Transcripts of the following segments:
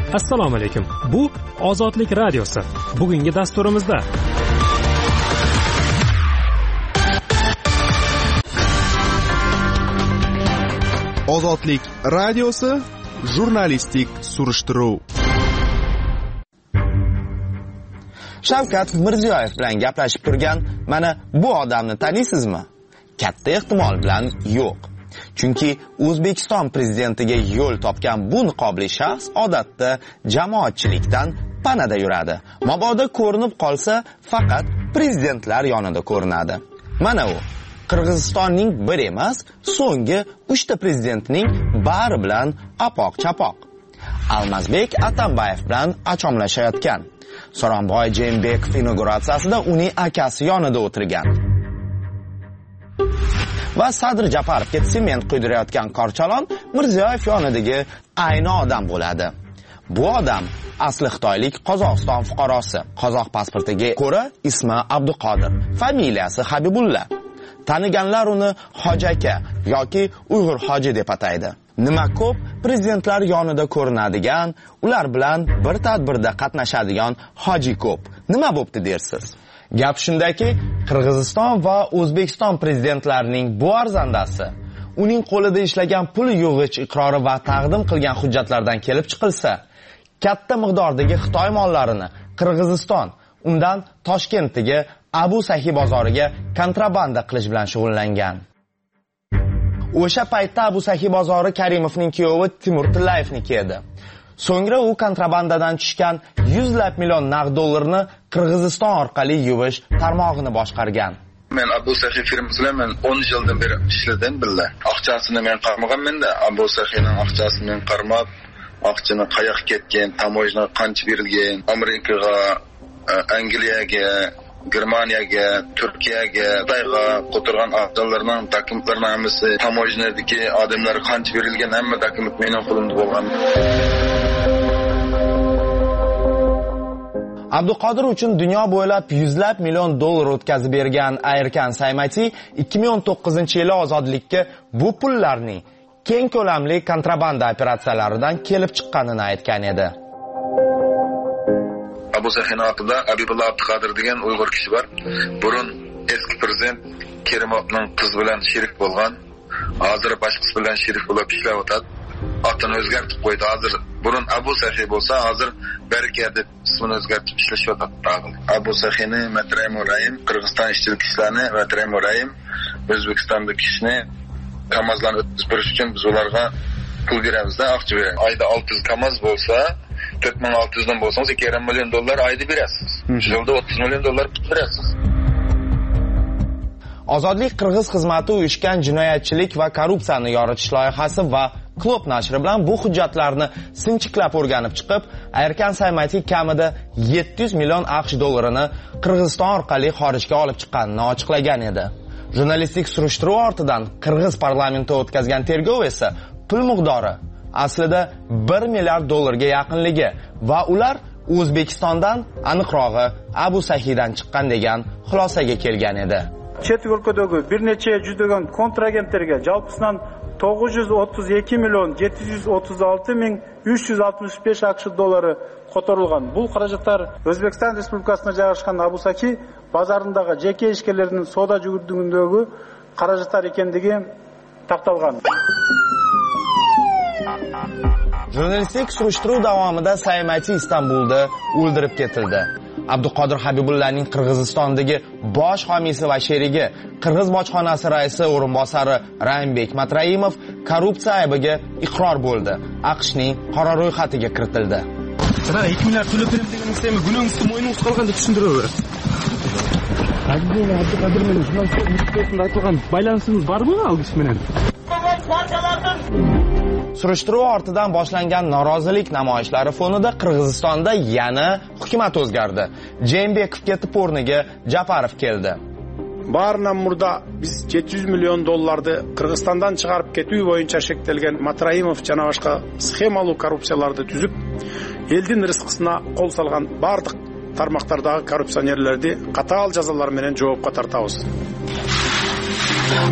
Assalomu alaykum. Bu Ozodlik radiosi. Bugungi dasturimizda Ozodlik radiosi jurnalistik surishtiruv. Shavkat Mirziyoyev bilan gaplashib turgan mana bu odamni taniysizmi? Katta ehtimol bilan yo'q. Chunki O'zbekiston prezidentiga yo'l topgan bu niqobli shaxs odatda jamoatchilikdan panada yuradi. Mabodo ko'rinib qolsa, faqat prezidentlar yonida ko'rinadi. Mana u Qirg'izistonning bir emas, so'nggi 3 ta prezidentining bari bilan apoq-chapoq. Almazbek Atambayev bilan achomlashayotgan. So'ronboy Jeenbekov inauguratsiyasida uning akasi yonida o'tirgan. Va Sadir Japarovga sement quydirayotgan Korchalon Mirziyoyev yonidagi ayni odam bo'ladi. Bu odam asli xitoylik Qozog'iston fuqarosi. Qozoq pasportiga ko'ra ismi Abduqodir, familiyasi Habibulla. Taniganlar uni Hoji aka yoki Uyg'ur hoji deb ataydi. Nima ko'p prezidentlar yonida ko'rinadigan, ular bilan bir tadbirda qatnashadigan hoji ko'p. Nima bo'pti dersiz? Gap shundaki, Qirg'iziston va O'zbekiston prezidentlarining bu arzandasi uning qo'lida ishlagan pul yig'ich iqrori va taqdim qilgan hujjatlardan kelib chiqilsa, katta miqdordagi Xitoy mollarini Qirg'iziston, undan Toshkentdagi Abu Sahi bozoriga kontrabanda qilish bilan shug'ullangan. O'sha paytda Abu Sahi bozori Karimovning kuyovi Timur Tillayevniki edi. So'ngra u kontrabandadan tushgan 100 million naqd dollarni Qirg'iziston orqali yuvish tarmog'ini boshqargan. Men Abu Sahi firmasida 10 yildan beri ishladim billa. Aqchasini men qarmaganman-da, Abu Sahining aqchasini men qarmab, aqchani qayoqqa ketgan, tamojna qancha berilgan, Amerikaga, Angliyaga, Germaniyaga, Turkiyaga, Xitoyga qo'tirgan aqdallarning dokumentlarini hammasi tamojnadagi odamlar qancha berilgan, hamma dokument mening qo'limda bo'lgan. Abduqodir uchun dunyo bo'ylab 100 million dollar o'tkazib bergan Ayirkan Saymati 2019-yili ozodlikka bu pullarning keng ko'lamli kontrabanda operatsiyalaridan kelib chiqqanini aytgan edi. Abu Sahin ortida Habibulla Abduqodir degan Uyg'ur kishi bor. Burun eski prezident Kerimovning qiz bilan sherik bo'lgan. Hozir boshqasi bilan sherik bo'lib ishlab o'tadi. Otini o'zgartib qo'ydi. Hozir burun Abu Sahi bo'lsa, hozir Baraka deb ismini o'zgartib ishlashyapti. Abu Sahini Matray Murayim, Qirg'iziston ishchilik ishlarini Matray Murayim, O'zbekistondagi ishni Kamazlarni o'tkazib berish uchun biz ularga pul beramiz-da, aqcha beramiz. Oyda 600 Kamaz bo'lsa, 4600 dan bo'lsangiz 2,5 million dollar oyda berasiz. Yilda 30 million dollar pul berasiz. Ozodlik Qirg'iz xizmati uyushgan jinoyatchilik va korrupsiyani yoritish loyihasi va Klub nashri bilan bu hujjatlarni sinchiklab o'rganib chiqib, Ayirkan Saymati kamida 700 million AQSh dollarini Qirg'iziston orqali xorijga olib chiqqanini ochiqlagan edi. Jurnalistik surishtiruv ortidan Qirg'iz parlamenti o'tkazgan tergov esa pul miqdori aslida 1 milliard dollarga yaqinligi va ular O'zbekistondan, aniqrog'i Abu Sahidan chiqqan degan xulosaga kelgan edi. Chet o'lkadagi bir necha yuzlagan kontragentlarga jalpisidan 932 million 736 ming 365 AQSh dollari qo'tarilgan. Bu xarajatlar O'zbekiston Respublikasida joylashgan Abu Sahi bozorindagi jeke ishchilarning savdo yurtidagi xarajatlar ekanligi taqtalgan. Jurnalistik surishtiruv davomida Saymati Istanbulda o'ldirib ketildi. Abduqodir Habibullaning Qirg'izistondagi bosh homiysi va sherigi, Qirg'iz bojxonasi raisi o'rinbosari Raimbek Matraimov korrupsiya aybiga iqror bo'ldi. AQShning qora ro'yxatiga kiritildi. Sizlar 2 milliard to'lab berib deganingizda gunohingizni mo'yningiz qolgan deb tushundiraverasiz. Abduqodir bilan jurnalistlar aytgan baylanishimiz bormi algish bilan? Surishtiruv ortidan boshlangan norozilik namoyishlari fonida Qirg'izistonda yana hukumat o'zgardi. Jeenbekov ketib o'rniga Japarov keldi. Barnam murda biz 700 million dollarni Qirg'izistondan chiqarib ketuv bo'yicha shektelgan Matraimov jana boshqa sxemalı korrupsiyalarni tuzib, elдің rizqisine qo'l solgan barliq tarmoqlardagi korrupsionerlarni qatal jazolar bilan javobga tortamiz.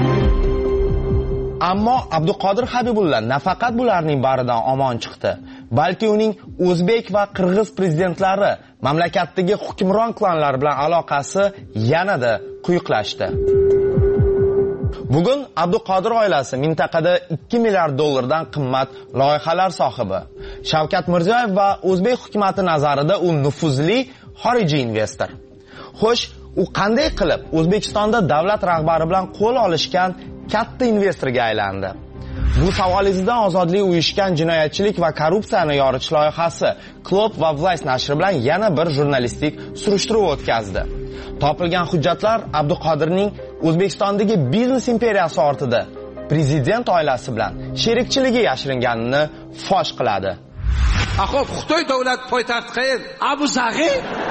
Ammo Abduqodir Habibulla nafaqat bularning baridan omon chiqdi, balki uning o'zbek va qirg'iz prezidentlari mamlakatdagi hukmron klanlar bilan aloqasi yanada quyuqlashdi. Bugun Abduqodir oilasi mintaqada 2 milliard dollardan qimmat loyihalar sohibi. Shavkat Mirziyoyev va o'zbek hukumatı nazarida u nufuzli xorijiy investor. Xo'sh, u qanday qilib O'zbekistonda davlat rahbari bilan qo'l olishgan katta investorga aylandi? Bu savolingizdan Ozodlik uyushgan jinoyatchilik va korrupsiyani yoritish loyihasi Klop va Vlays nashri bilan yana bir jurnalistik surishtiruv o'tkazdi. Topilgan hujjatlar Abduqodirning O'zbekistondagi biznes imperiyasi ortida prezident oilasi bilan sherikchiligi yashiringanini fosh qiladi. Xo'p, Xitoy davlat poytaxti qayer? Abu Zahi?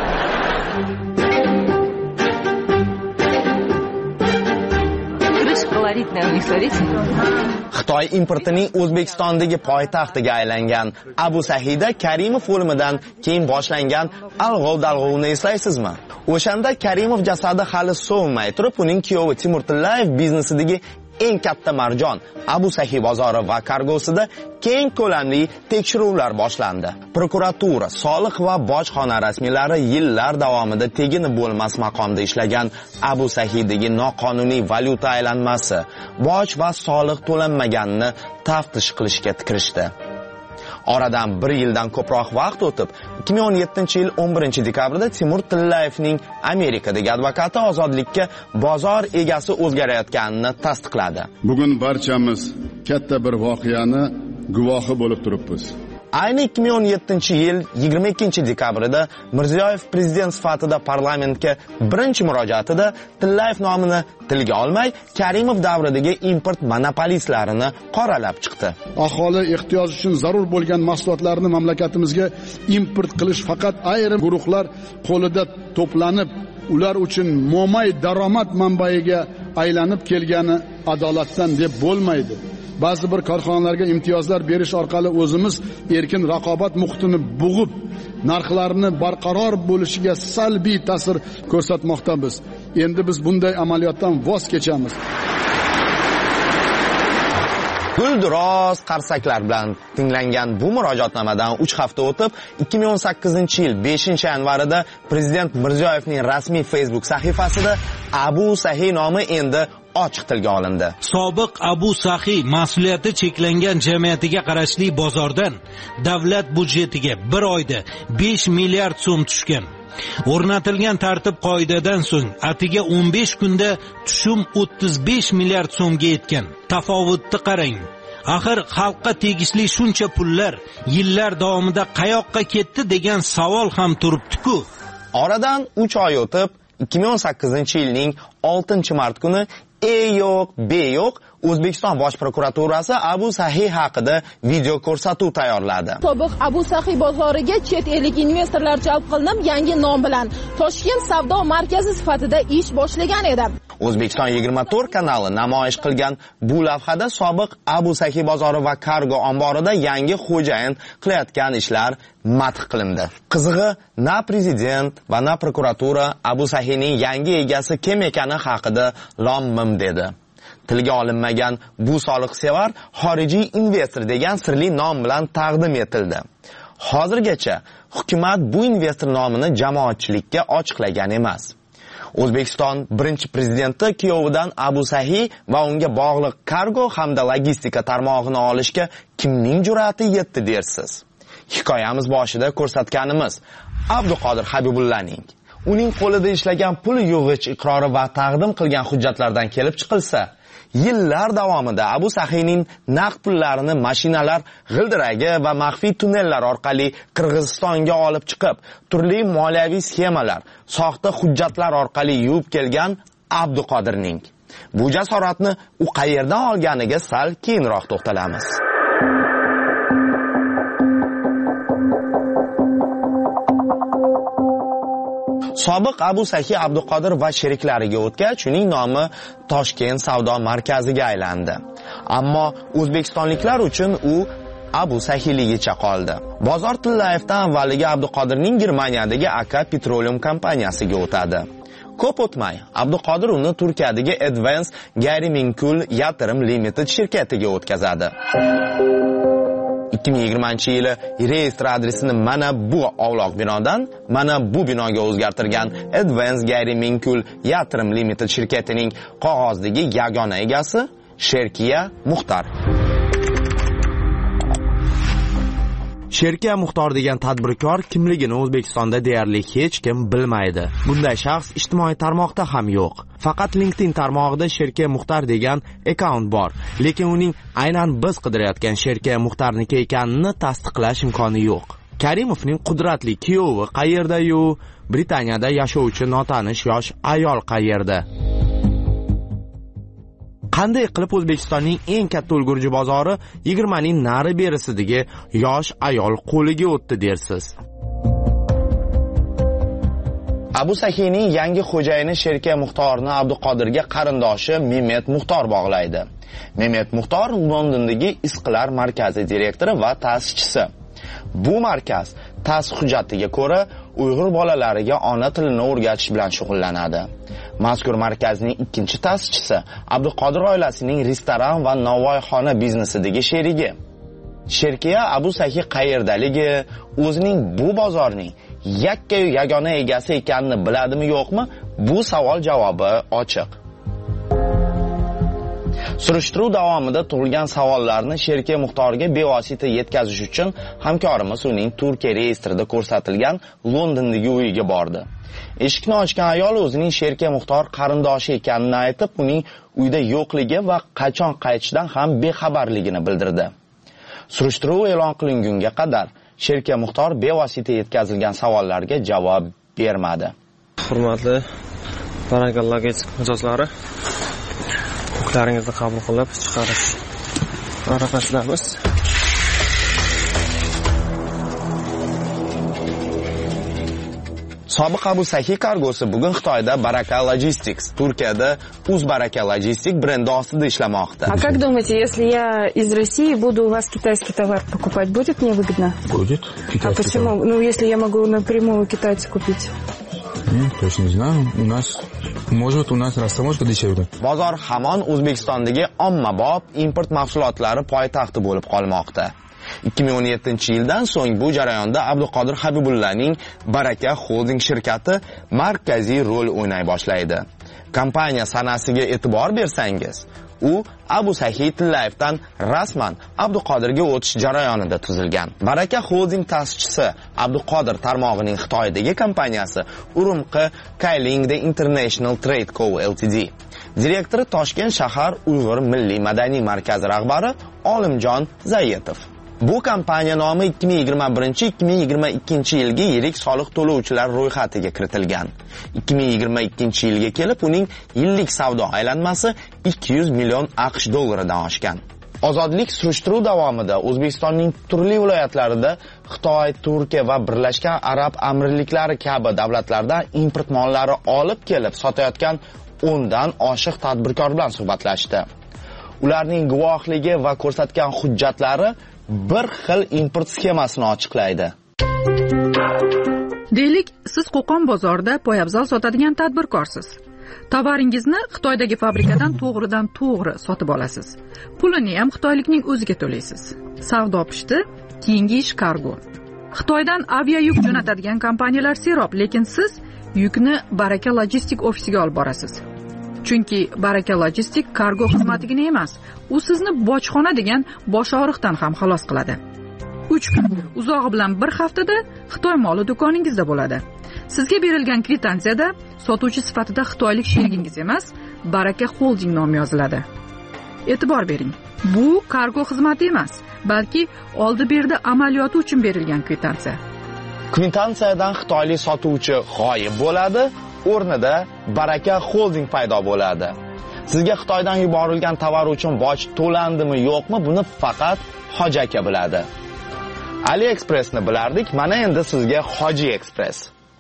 Xitoy importining O'zbekistondagi poytaxtiga aylangan Abu Sahida Karimov o'limidan keyin boshlangan alg'ov-dalg'ovni eslaysizmi? O'shanda Karimov jasadi hali so'nmay turib, uning kuyovi Timur Tillayev biznesidagi eng katta marjon Abu Sahi bozori va kargosida keng ko'lamli tekshiruvlar boshlandi. Prokuratura, soliq va bojxona rasmiylari yillar davomida tegini bo'lmas maqomda ishlagan Abu Sahidagi noqonuniy valyuta aylanmasi, boj va soliq to'lanmaganini taftish qilishga kirishdi. Oradan 1 yildan ko'proq vaqt o'tib, 2017-yil 11-dekabrda Timur Tillayevning Amerikadagi advokati ozodlikka bozor egasi o'zgarayotganini tasdiqladi. Bugun barchamiz katta bir voqeani guvohi bo'lib turibmiz. Ayni 2017-yil 22-dekabrida Mirziyoyev prezident sifatida parlamentga birinchi murojaatida Tillayev nomini tilga olmay, Karimov davridagi import monopolistlarini qoralab chiqdi. Aholi ehtiyoj uchun zarur bo'lgan mahsulotlarni mamlakatimizga import qilish faqat ayrim guruhlar qo'lida to'planib, ular uchun mo'may daromad manbaiga aylanib kelgani adolatdan deb bo'lmaydi. Ba'zi bir korxonalarga imtiyozlar berish orqali o'zimiz erkin raqobat muhitini bug'ib, narxlarni barqaror bo'lishiga salbiy ta'sir ko'rsatmoqdamiz. Endi biz bunday amaliyotdan voz kechamiz. Gulduros qarsaklar bilan tinglangan bu murojaatnomadan 3 hafta o'tib, 2018-yil 5-yanvarida prezident Mirziyoyevning rasmiy Facebook sahifasida Abu Sahi nomi endi ochiq tilga olindi. Sobiq Abu Sahi mas'uliyati cheklangan jamiyatiga qarashli bozordan davlat budjetiga bir oyda 5 milliard so'm tushgan. O'rnatilgan tartib qoidadan so'ng atiga 15 kunda tushum 35 milliard so'mga yetgan. Tafovutni qarang. Axir xalqqa tegishli shuncha pullar yillar davomida qayoqqa ketdi degan savol ham turibdi-ku. Oradan 3 oy o'tib, 2018-yilning 6-mart kuni yo'q, B yo'q, O'zbekiston Bosh prokuraturasi Abu Sahi haqida video ko'rsatuv tayyorladi. Sobiq Abu Sahi bozoriga chet ellik investorlar jalb qilinib, yangi nom bilan Toshkent savdo markazi sifatida ish boshlagan edi. O'zbekiston 24 kanali namoyish qilgan bu lavhada sobiq Abu Sahi bozori va kargo omborida yangi xo'jayin qilayotgan ishlar madh qilindi. Qizig'i, na prezident va na prokuratura Abu Sahining yangi egasi kim ekani haqida lom-mim dedi. Tilga olinmagan bu soliqsevar xorijiy investor degan sirli nom bilan taqdim etildi. Hozirgacha hukumat bu investor nomini jamoatchilikka ochiqlagan emas. O'zbekiston birinchi prezidenti kuyovidan Abu Sahi va unga bog'liq kargo hamda logistika tarmog'ini olishga kimning jur'ati yetdi dersiz? Hikoyamiz boshida ko'rsatganimiz Abduqodir Habibullaning uning qo'lida ishlagan pul yig'ich iqrori va taqdim qilgan hujjatlardan kelib chiqilsa, yillar davomida Abu Sahining naqd pullarini mashinalar g'ildiragi va maxfiy tunnellar orqali Qirg'izistonga olib chiqib, turli moliyaviy sxemalar, soxta hujjatlar orqali yuvib kelgan Abduqodirning. Bu jasoratni u qayerdan olganiga sal keyinroq to'xtalamiz. Sobiq Abu Sahi Abduqodir va sheriklariga o'tgach, uning nomi Toshkent savdo markaziga aylandi. Ammo o'zbekistonliklar uchun u Abu Sahiligicha qoldi. Bozor Tillayevdan avvaliga Abduqodirning Germaniyadagi Aka Petroleum kompaniyasiga o'tadi. Ko'p o'tmay, Abduqodir uni Turkiyadagi Advance Gayrimenkul Yatırım Limited shirkatiga o'tkazadi. 2020-yili reyestr adresini mana bu ovloq binodan mana bu binoga o'zgartirgan Advance Gary Minkul Yatrim Limited shirkatining qog'ozdagi yagona egasi Sherkiya Muxtor. Sherkiya Muxtor degan tadbirkor kimligini O'zbekistonda deyarli hech kim bilmaydi. Bunday shaxs ijtimoiy tarmoqda ham yo'q. Faqat LinkedIn tarmog'ida Sherkiya Muxtor degan akkaunt bor, lekin uning aynan biz qidirayotgan Sherkiya Muxtorniki ekanini tasdiqlash imkoni yo'q. Karimovning qudratli kuyovi qayerda-yu, Britaniyada yashovchi notanish yosh ayol qayerda? Qanday qilib O'zbekistonning eng katta ulgurji bozori 20 ning nari berisidagi yosh ayol qo'liga o'tdi dersiz? Abu Sahining yangi xo'jayini Sherkiya Muxtorni Abduqodirga qarindoshi Mehmet Muxtor bog'laydi. Mehmet Muxtor Londondagi Isqlar markazi direktori va ta'sischisi. Bu markaz ta'sis hujjatiga ko'ra Uyg'ur bolalariga ona tilini o'rgatish bilan shug'ullanadi. Mazkur markazning ikkinchi ta'sischisi Abduqodir oilasining restoran va novvoyxona biznesidagi sherigi. Sherkiya Abu Sahi qayerdaligi, o'zining bu bozorning yakka-yu yagona egasi ekanini biladimi yo'qmi? Bu savol javobi ochiq. Surishtiruv davomida tug'ilgan savollarni Sherkiya Muxtorga bevosita yetkazish uchun hamkorimiz uning Turkiya reyestrida ko'rsatilgan Londondagi uyiga bordi. Eshikni ochgan ayol o'zining Sherkiya Muxtor qarindoshi ekanini aytib, uning uyda yo'qligi va qachon qaytishidan ham bexabarligini bildirdi. Surishtiruv e'lon qilingunga qadar Sherkiya Muxtor bevosita yetkazilgan savollarga javob bermadi. Hurmatli Barakallogetik mijozlari, huquqlaringizni qabul qilib chiqarish arafasidamiz. Sobiq Abu Sahi kargosi bugun Xitoyda Baraka Logistics, Turkiyada Uzbaraka Logistic brendi ostida ishlamoqda. А как думаете, если я из России буду у вас китайский товар покупать, будет мне выгодно? Будет. А почему? Ну, если я могу напрямую у китайца купить. Точно не знаю. У нас растаможка дешевле. Bozor hamon O'zbekistondagi ommabop import mahsulotlari poytaxti bo'lib qolmoqda. 2017-yildan so'ng bu jarayonda Abduqodir Habibullaning Baraka Holding shirkati markaziy rol o'ynay boshlaydi. Kompaniya sanasiga e'tibor bersangiz, u Abu Sahi Tillayevdan rasman Abduqodirga o'tish jarayonida tuzilgan. Baraka Holding ta'sischisi Abduqodir tarmog'ining Xitoydagi kompaniyasi Urumqi Kailingde International Trade Co Ltd. Direktori Toshkent shahar Uyg'ur milliy madaniy markazi rahbari Olimjon Zayetov. Bu kompaniya nomi 2021-2022 yilgi soliq to'lovchilar ro'yxatiga kiritilgan. 2022-yilga kelib uning yillik savdo aylanmasi 200 million AQSh dollaridan oshgan. Ozodlik surishtiruv davomida O'zbekistonning turli viloyatlarida Xitoy, Turkiya va Birlashgan Arab Amirliklari kabi davlatlardan import mollari olib kelib sotayotgan 10 dan oshiq tadbirkor bilan suhbatlashdi. Ularning guvohligi va ko'rsatgan hujjatlari bir xil import sxemasini ochiqlaydi. Deylik, siz Qo'qon bozorida poyabzal sotadigan tadbirkorsiz. Tovaringizni Xitoydagi fabrikadan to'g'ridan-to'g'ri sotib olasiz. Pulini ham xitoylikning o'ziga to'laysiz. Savdo pishdi, keyingi ish kargo. Xitoydan avia yuk jo'natadigan kompaniyalar serob, lekin siz yukni Baraka Logistik ofisiga olib borasiz. Chunki Baraka Logistik kargo xizmatigina emas, u sizni bojxona degan bosh og'riqdan ham xalos qiladi. 3 kun, uzog'i bilan bir haftada Xitoy moli do'koningizda bo'ladi. Sizga berilgan kvitantsiyada sotuvchi sifatida xitoylik sherigingiz emas, Baraka Holding nomi yoziladi. E'tibor bering, bu kargo xizmati emas, balki oldi-berdi amaliyoti uchun berilgan kvitansiya. Kvitansiyadan xitoylik sotuvchi g'oyib bo'ladi, o'rnida Baraka Holding paydo bo'ladi. Sizga Xitoydan yuborilgan tovar uchun boj to'landimi yo'qmi, buni faqat Hoji aka biladi. AliExpressni bilardik, mana endi sizga Hoji Express.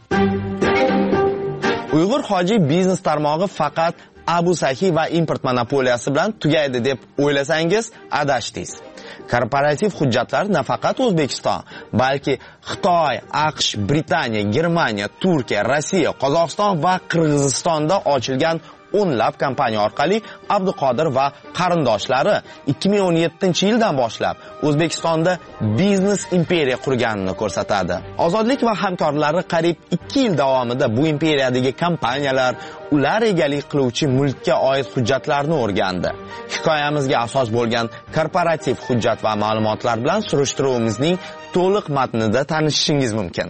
Uyg'ur Hoji biznes tarmog'i faqat Abu Sahi va import monopoliyasi bilan tugaydi deb o'ylasangiz, adashdingiz. Korporativ hujjatlar nafaqat O'zbekiston, balki Xitoy, AQSh, Britaniya, Germaniya, Turkiya, Rossiya, Qozog'iston va Qirg'izistonda ochilgan o'nlab kompaniya orqali Abduqodir va qarindoshlari 2017-yildan boshlab O'zbekistonda biznes imperiya qurganini ko'rsatadi. Ozodlik va hamkorlari qariyb 2 yil davomida bu imperiyadagi kompaniyalar ular egalik qiluvchi mulkka oid hujjatlarni o'rgandi. Hikoyamizga asos bo'lgan korporativ hujjat va ma'lumotlar bilan surishtiruvimizning to'liq matnida tanishishingiz mumkin.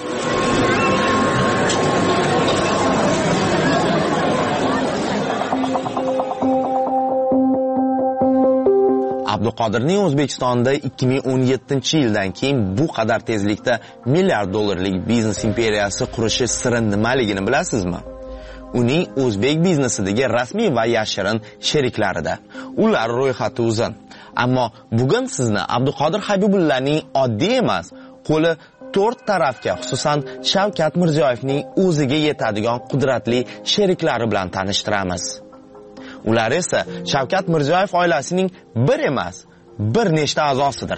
Abduqodirning O'zbekistonda 2017-yildan keyin bu qadar tezlikda milliard dollarlik biznes imperiyasi qurishi siri nimaligini bilasizmi? Uning o'zbek biznesidagi rasmiy va yashirin sheriklarida. Ular ro'yxati uzun. Ammo bugun sizni Abduqodir Habibullaning oddiy emas, qo'li 4 tarafga, xususan Shavkat Mirziyoyevning o'ziga yetadigan qudratli sheriklari bilan tanishtiramiz. Ular esa Shavkat Mirziyoyev oilasining bir emas, bir nechta a'zosidir.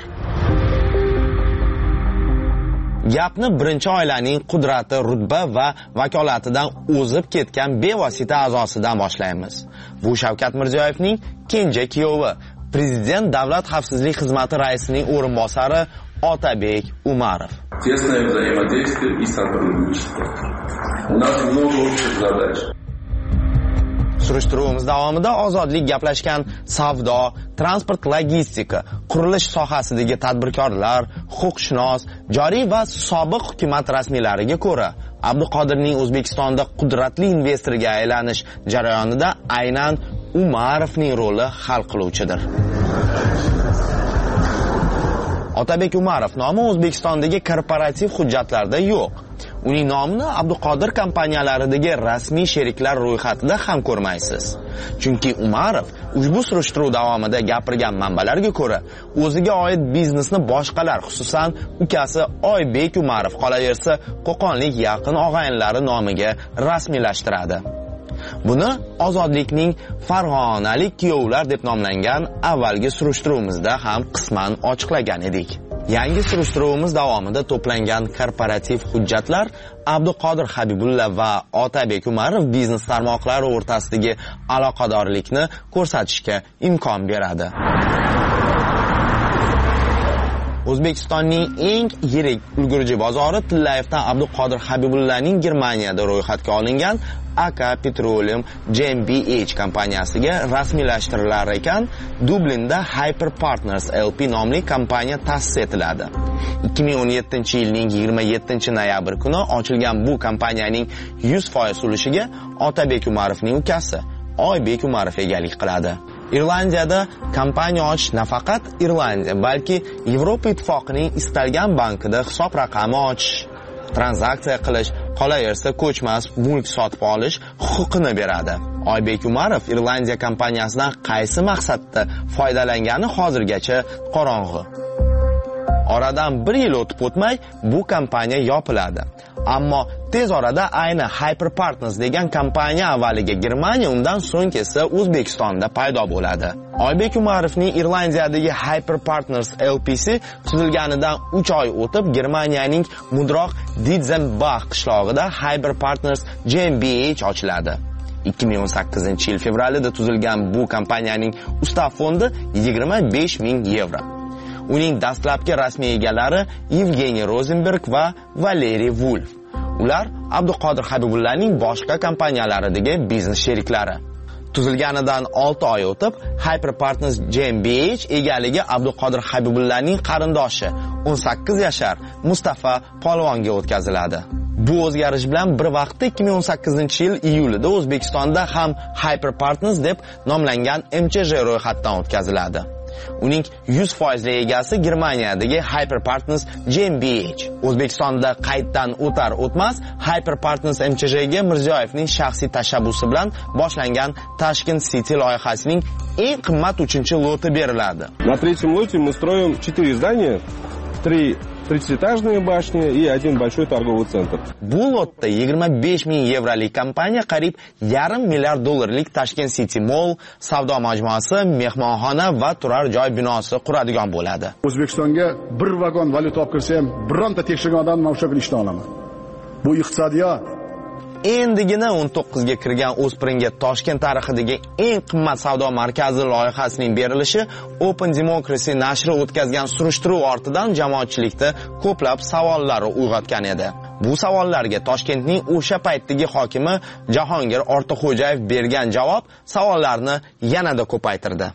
Gapni birinchi oilaning qudrati, rutba va vakolatidan o'zib ketgan bevosita a'zosidan boshlaymiz. Bu Shavkat Mirziyoyevning kenja kuyovi, Prezident Davlat xavfsizlik xizmati raisining o'rinbosari Otabek Umarov. Тесное взаимодействие и сотрудничество. У нас много общих задач. Surishtiruvimiz davomida ozodlik gaplashgan savdo, transport, logistika, qurilish sohasidagi tadbirkorlar, huquqshunos, joriy va sobiq hukumat rasmiylariga ko'ra, Abduqodirning O'zbekistonda qudratli investorga aylanish jarayonida aynan Umarovning roli hal qiluvchidir. Otabek Umarov nomi O'zbekistondagi korporativ hujjatlarda yo'q. Uning nomini Abduqodir kompaniyalaridagi rasmiy sheriklar ro'yxatida ham ko'rmaysiz. Chunki Umarov ushbu surishtiruv davomida gapirgan manbalarga ko'ra, o'ziga oid biznesni boshqalar, xususan ukasi Oybek Umarov qolaversa, Qo'qonlik yaqin og'ayinlari nomiga rasmiylashtiradi. Buni ozodlikning farg'onalik kuyovlar deb nomlangan avvalgi surishtiruvimizda ham qisman ochiqlagan edik. Yangi surishtiruvimiz davomida to'plangan korporativ hujjatlar Abduqodir Habibulla va Otabek Umarov biznes tarmoqlari o'rtasidagi aloqadorlikni ko'rsatishga imkon beradi. O'zbekistonning eng yirik ulgurji bozori Tillayevdan Abduqodir Habibullaning Germaniyada ro'yxatga olingan AK Petroleum GmbH kompaniyasiga rasmiylashtirilar ekan, Dublinda Hyper Partners LP nomli kompaniya ta'sis etiladi. 2017-yilning 27-noyabr kuni ochilgan bu kompaniyaning 100% ulushiga Otabek Umarovning ukasi Oybek Umarov egalik qiladi. Irlandiyada kompaniya ochish nafaqat Irlandiya, balki Yevropa ittifoqining istalgan bankida hisob raqami ochish, tranzaksiya qilish, qolaversa ko'chmas mulk sotib olish huquqini beradi. Oybek Umarov Irlandiya kompaniyasidan qaysi maqsadda foydalangani hozirgacha qorong'u. Oradan 1 yil o'tib o'tmay bu kompaniya yopiladi. Ammo tez orada ayni Hyper Partners degan kompaniya avvaliga Germaniya, undan so'ng esa O'zbekistonda paydo bo'ladi. Oybek Umarovning Irlandiyadagi Hyper Partners LPC tuzilganidan 3 oy o'tib Germaniyaning mudroq Ditzenbach qishlog'ida Hyper Partners GmbH ochiladi. 2018-yil fevralida tuzilgan bu kompaniyaning ustav fondi 25,000 yevro. Uning dastlabki rasmiy egalari Evgeniy Rozenberg va Valeriy Wolf. Ular Abduqodir Habibullaning boshqa kompaniyalaridagi biznes sheriklari. Tuzilganidan 6 oy o'tib, Hyper Partners GmbH egaligi Abduqodir Habibullaning qarindoshi 18 yashar Mustafa Polvonga o'tkaziladi. Bu o'zgarish bilan bir vaqtda 2018-yil iyulida O'zbekistonda ham Hyper Partners deb nomlangan MCJ ro'yxatdan o'tkaziladi. Uning 100% egasi Germaniyadagi Hyper Partners GmbH. O'zbekistonda qayddan o'tar o'tmas Hyper Partners MCJga Mirziyoyevning shaxsiy tashabbusi bilan boshlangan Tashkent City loyihasining eng qimmat 3-loti beriladi. На третьем лоте мы строим 4 здания, 3 30-этажные башни и один большой торговый центр. Bu lotda 25,000 yevrolik kompaniya qariyb $500 million Tashkent City Mall, savdo majmuasi, mehmonxona va turar joy binosi quradigan bo'ladi. O'zbekistonga bir vagon valyuta olib kirsa ham, bironta tekshirgan odamni o'sha kuni ishdan olaman. Bu iqtisodiyot. endigina 19 ga kirgan o'spiringa Toshkent tarixidagi eng qimmat savdo markazi loyihasining berilishi Open Democracy nashri o'tkazgan surishtiruv ortidan jamoatchilikda ko'plab savollar uyg'otgan edi. Bu savollarga Toshkentning o'sha paytdagi hokimi Jahongir Ortiqxo'jayev bergan javob savollarni yanada ko'paytirdi.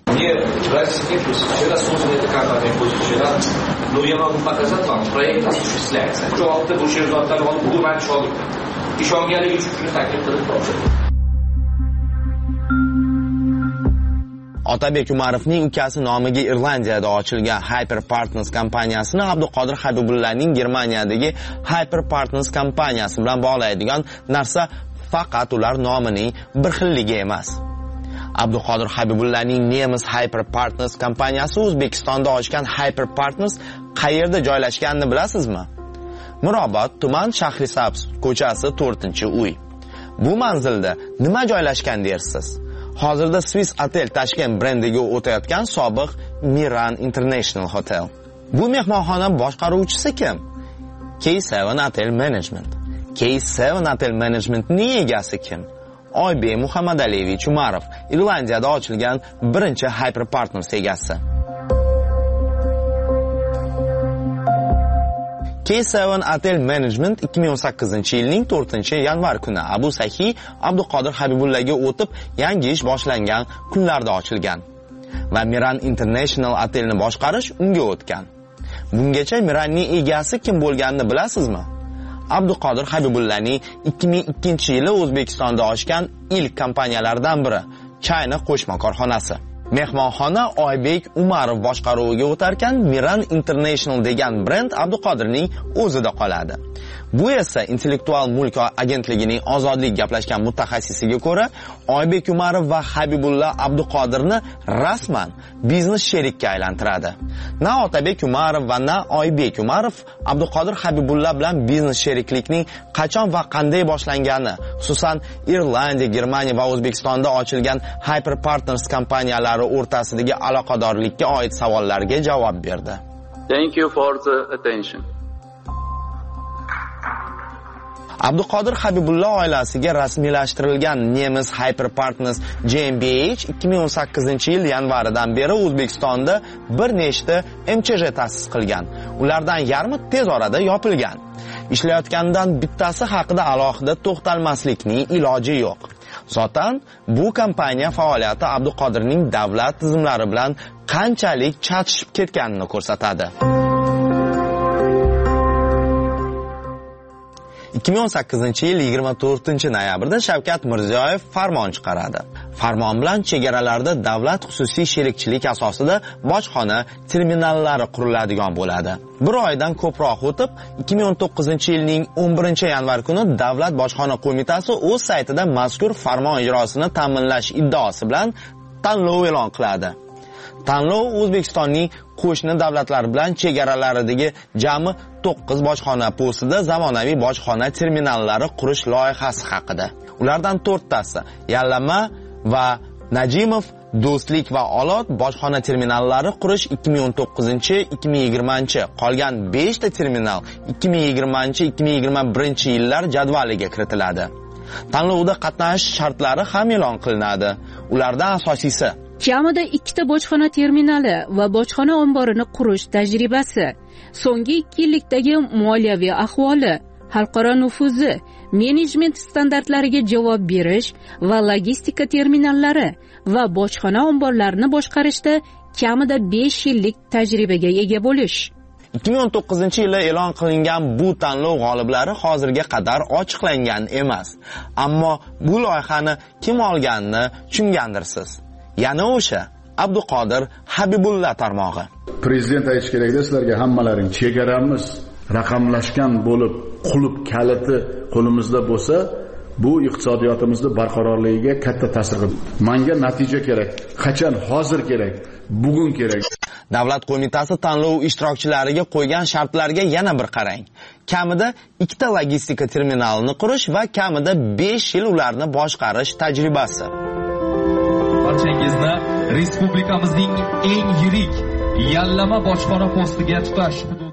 Но я могу показать вам, проект осуществляется. Javobda bu sherzodlar bugun men ishonganligi uchun taklif qilib turibdi. Otabek Umarovning ukasi nomiga Irlandiyada ochilgan Hyper Partners kompaniyasini Abduqodir Habibullaning Germaniyadagi Hyper Partners kompaniyasi bilan bog'laydigan narsa faqat ular nomining bir xilligi emas. Abduqodir Habibullaning Nemis Hyper Partners kompaniyasi O'zbekistonda ochgan Hyper Partners qayerda joylashganini bilasizmi? Mirobod tuman Shahrisabz ko'chasi 4-uy. Bu manzilda nima joylashgan dersiz? Hozirda Swiss Hotel Tashkent brendiga o'tayotgan sobiq Miran International Hotel. Bu mehmonxona boshqaruvchisi kim? K7 Hotel Management. K7 Hotel Managementning egasi kim? Oybek Muhammadaliyevich Umarov, Irlandiyada ochilgan birinchi Hyper Partners egasi. K7 Hotel Management 2018-yilning 4-yanvar kuni Abu Sahi Abduqodir Habibullaga o'tib, yangi ish boshlangan kunlarda ochilgan va Miran International Hotelni boshqarish unga o'tgan. Bungacha Miranning egasi kim bo'lganini bilasizmi? Abduqodir Habibullaning 2002-yili O'zbekistonda ochgan ilk kompaniyalardan biri China qo'shma korxonasi. Mehmonxona Oybek Umarov boshqaruviga o'tarkan, Miran International degan brend Abduqodirning o'zida qoladi. Bu esa Intellektual mulk agentligining ozodlik gaplashgan mutaxassisiga ko'ra, Oybek Umarov va Habibulla Abduqodirni rasman biznes sherikka aylantiradi. Na Otabek Umarov va na Oybek Umarov Abduqodir Habibulla bilan biznes sheriklikning qachon va qanday boshlangani, xususan Irlandiya, Germaniya va O'zbekistonda ochilgan Hyper Partners kompaniyalari o'rtasidagi aloqadorlikka oid savollarga javob berdi. Thank you for the attention. Abduqodir Habibulla oilasiga rasmiylashtirilgan Nemis Hyper Partners GmbH 2018-yil yanvaridan beri O'zbekistonda bir nechta MCJ ta'sis qilgan. Ulardan yarmi tez orada yopilgan. Ishlayotgandan bittasi haqida alohida to'xtalmaslikning iloji yo'q. Zotan bu kompaniya faoliyati Abduqodirning davlat tizimlari bilan qanchalik chatishib ketganini ko'rsatadi. 2018-yil 24-noyabrda Shavkat Mirziyoyev farmon chiqaradi. Farmon bilan chegaralarda davlat xususiy sherikchilik asosida bojxona terminallari quriladigan bo'ladi. Bir oydan ko'proq o'tib, 2019-yilning 11-yanvar kuni Davlat bojxona qo'mitasi o'z saytida mazkur farmon ijrosini ta'minlash iddaosi bilan tanlov e'lon qiladi. Tanlov O'zbekistonning qo'shni davlatlar bilan chegaralaridagi jami 9 bojxona postida zamonaviy bojxona terminallari qurish loyihasi haqida. Ulardan 4tasi Yallama va Najimov, Do'stlik va Olot bojxona terminallari qurish 2019-2020, qolgan 5 ta terminal 2020-2021 yillar jadvaliga kiritiladi. Tanlovda qatnashish shartlari ham e'lon qilinadi. Ulardan asosiysi kamida 2 ta bojxona terminali va bojxona omborini qurish tajribasi, so'nggi 2 yillikdagi moliyaviy ahvoli, xalqaro nufuzi, menejment standartlariga javob berish va logistika terminallari va bojxona omborlarini boshqarishda kamida 5 yillik tajribaga ega bo'lish. 2019-yilda e'lon qilingan bu tanlov g'oliblari hozirga qadar ochiqlangan emas. Ammo bu loyihani kim olganini tushungandirsiz. Yana o'sha Abduqodir Habibulla tarmog'i. Prezident aytish kerakda sizlarga, hammalaring chegaramiz raqamlashgan bo'lib, qulub kaliti qo'limizda bo'lsa, bu iqtisodiyotimizni barqarorligiga katta ta'sir qiladi. Menga natija kerak. Qachon? Hozir kerak. Bugun kerak. Davlat qo'mitasi tanlov ishtirokchilariga qo'ygan shartlarga yana bir qarang. Kamida 2 ta logistika terminalini qurish va kamida 5 yil ularni boshqarish tajribasi. Barchangizni respublikamizning eng yirik Yallama bojxona postiga tutash hududi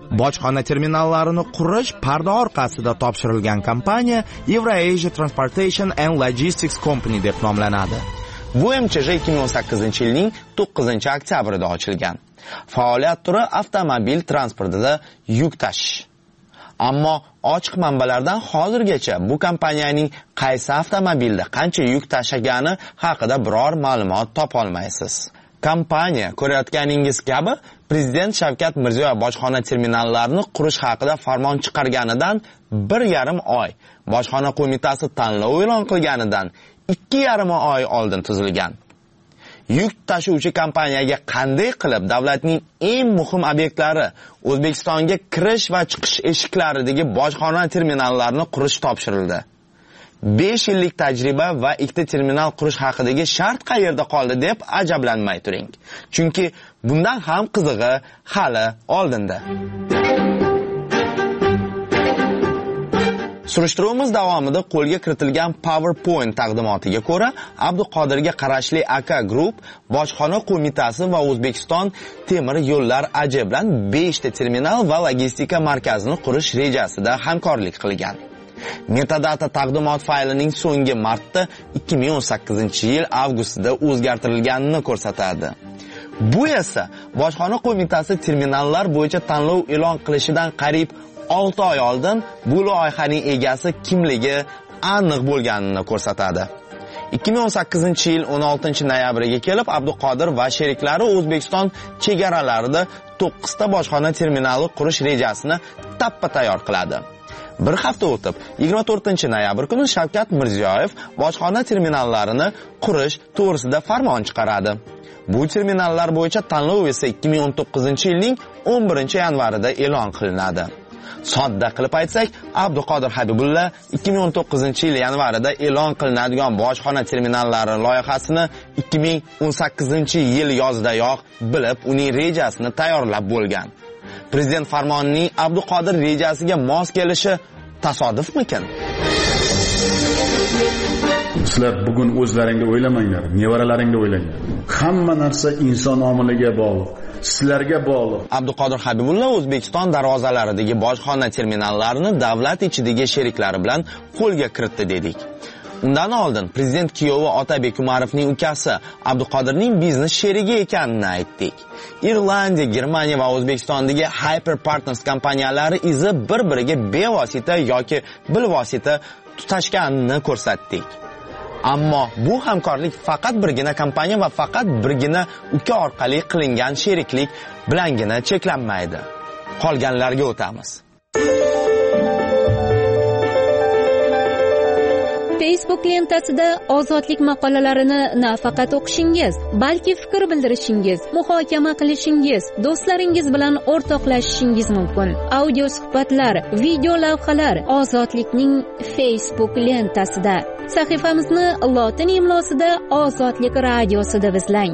Bojxona terminallarini qurish parda orqasida topshirilgan kompaniya Eurasia Transportation and Logistics Company deb nomlanadi. Bu MCJ 2018-yilning 9-oktyabrida ochilgan. Faoliyat turi avtomobil transportida yuk tashish. Ammo ochiq manbalardan hozirgacha bu kompaniyaning qaysi avtomobilda qancha yuk tashigani haqida biror ma'lumot topa olmaysiz. Kompaniya ko'rayotganingiz kabi Prezident Shavkat Mirziyoyev bojxona terminallarini qurish haqida farmon chiqarganidan 1,5 oy, bojxona qo'mitasi tanlov e'lon qilganidan 2,5 oy oldin tuzilgan. Yuk tashuvchi kompaniyaga qanday qilib davlatning eng muhim obyektlari O'zbekistonga kirish va chiqish eshiklaridagi bojxona terminallarini qurish topshirildi. 5 yillik tajriba va ikkita terminal qurish haqidagi shart qayerda qoldi deb ajablanmay turing. Chunki bundan ham qizig'i hali oldinda. Surishtiruvimiz davomida qo'lga kiritilgan PowerPoint taqdimotiga ko'ra, Abduqodirga qarashli AK Group bojxona qo'mitasi va O'zbekiston temir yo'llar AJ bilan 5 ta terminal va logistika markazini qurish rejasida hamkorlik qilgan. Metadata taqdimot faylining so'nggi marta 2018-yil avgustida o'zgartirilganini ko'rsatadi. Bu esa bojxona qo'mitasi terminallar bo'yicha tanlov e'lon qilishidan qariyb 6 oy oldin bu loyihaning egasi kimligi aniq bo'lganini ko'rsatadi. 2018-yil 16-noyabriga kelib Abduqodir va sheriklari O'zbekiston chegaralarida 9 ta bojxona terminali qurish rejasini tappa tayyor qiladi. Bir hafta o'tib, 24-noyabr kuni Shavkat Mirziyoyev bojxona terminallarini qurish to'g'risida farmon chiqaradi. Bu terminallar bo'yicha tanlov esa 2019-yilning 11-yanvarida e'lon qilinadi. Sodda qilib aytsak, Abduqodir Habibulla 2019-yil yanvarida e'lon qilinadigan bojxona terminallari loyihasini 2018-yil yozidayoq bilib, uning rejasini tayyorlab bo'lgan. Prezident farmonining Abduqodir rejasiga mos kelishi tasodifmikin? Sizlar bugun o'zlaringga o'ylamanglar, nevaralaringga o'ylanglar. Hamma narsa inson omiliga bog'liq, sizlarga bog'liq. Abduqodir Habibulla O'zbekiston darvozalaridagi bojxona terminallarini davlat ichidagi sheriklari bilan qo'lga kiritdi dedik. Undan oldin prezident kuyovi Otabek Umarovning ukasi Abduqodirning biznes sherigi ekanini aytdik. Irlandiya, Germaniya va O'zbekistondagi Hyper Partners kompaniyalari izi bir-biriga bevosita yoki bilvosita tutashganini ko'rsatdik. Ammo bu hamkorlik faqat birgina kompaniya va faqat birgina uka orqali qilingan sheriklik bilangina cheklanmaydi. Qolganlarga o'tamiz. Facebook lentasida ozodlik maqolalarini nafaqat o'qishingiz, balki fikr bildirishingiz, muhokama qilishingiz, do'stlaringiz bilan o'rtoqlashishingiz mumkin. Audio suhbatlar, video lavhalar ozodlikning Facebook lentasida. Sahifamizni lotin imlosida Ozodlik radiosi deb izlang.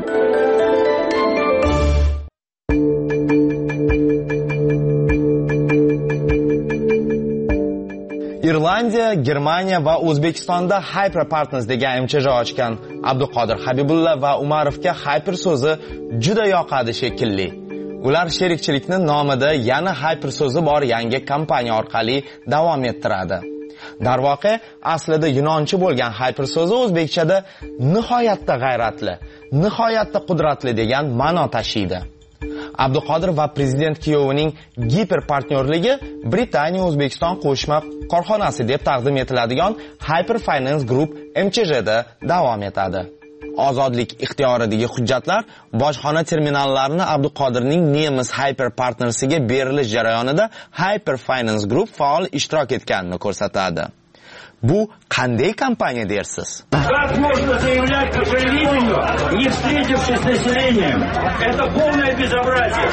Irlandiya, Germaniya va O'zbekistonda Hyper Partners degan MCJ ochgan Abduqodir Habibulla va Umarovga Hyper so'zi juda yoqadi shekilli. Ular sherikchilikni nomida yana Hyper so'zi bor yangi kompaniya orqali davom ettiradi. Darvoqe, aslida yunoncha bo'lgan Hyper so'zi o'zbekchada nihoyatda g'ayratli, nihoyatda qudratli degan ma'no tashiydi. Abduqodir va prezident kuyovining giper partnyorligi Britaniya O'zbekiston qo'shma korxonasi deb taqdim etiladigan Hyper Finance Group MCJda davom etadi. Ozodlik ixtiyoridagi hujjatlar bojxona terminallarini Abduqodirning nemis Hyper Partnersiga berilish jarayonida Hyper Finance Group faol ishtirok etganini ko'rsatadi. Bu qanday kompaniya dersiz? Как можно заявлять по телевидению, не встретившись с населением? Это полное безобразие.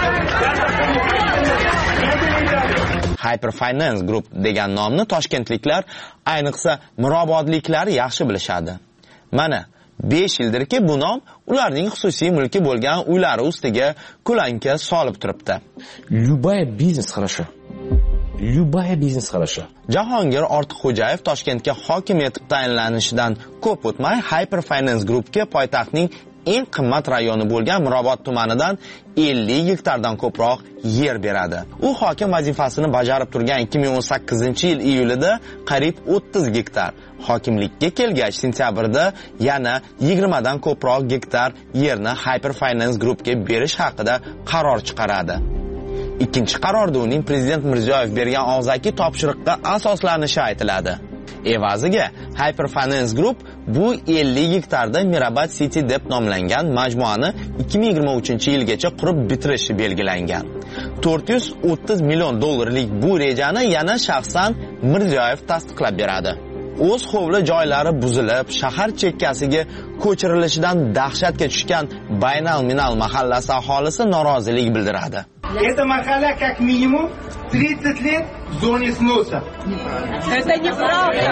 Hyper Finance Group degan nomni toshkentliklar, ayniqsa mirobodliklar yaxshi bilishadi. Mana 5 yildirki bu nom ularning xususiy mulki bo'lgan uylari ustiga ko'lanka solib turibdi. Любая бизнес хорошо. Любая бизнес хорошо. Jahongir Ortiqxo'jayev Toshkentga hokim etib tayinlanishidan ko'p o'tmay Hyper Finance Groupga poytaxtning eng qimmat rayoni bo'lgan Mirobod tumanidan 50 gektardan ko'proq yer beradi. U hokim vazifasini bajarib turgan 2018-yil iyulida qariyb 30 gektar, hokimlikka kelgach sentyabrda yana 20 dan ko'proq gektar yerni Hyperfinance Groupga berish haqida qaror chiqaradi. Ikkinchi qarorda uning prezident Mirziyoyev bergan og'zaki topshiriqqa asoslanishi aytiladi. Evaziga Hyperfinance Group bu 50 gektarda Mirabad City deb nomlangan majmuani 2023-yilgacha qurib bitirishi belgilangan. 430 million dollarlik bu rejani yana shaxsan Mirziyoyev tasdiqlab beradi. O'z hovli joylari buzilib, shahar chekkasiga ko'chirilishidan dahshatga tushgan Baynal-Minal mahallasi aholisi norozilik bildiradi. Эта махалла как минимум 30 лет в зоне сноса. Это неправда.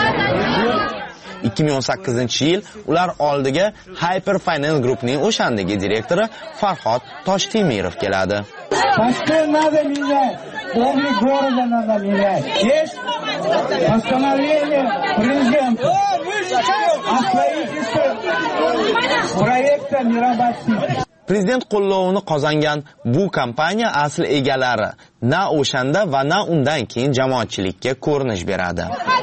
2018-yil ular oldiga Hyperfinance Groupning o'shandagi direktori Farhod Toshtemirov keladi. Пашты надо менять, облик города надо менять. Есть постановление президента о строительстве проекта Мирабад-Сити. Prezident qo'llovini qozongan bu kompaniya asl egalari na o'shanda va na undan keyin jamoatchilikka ko'rinish beradi.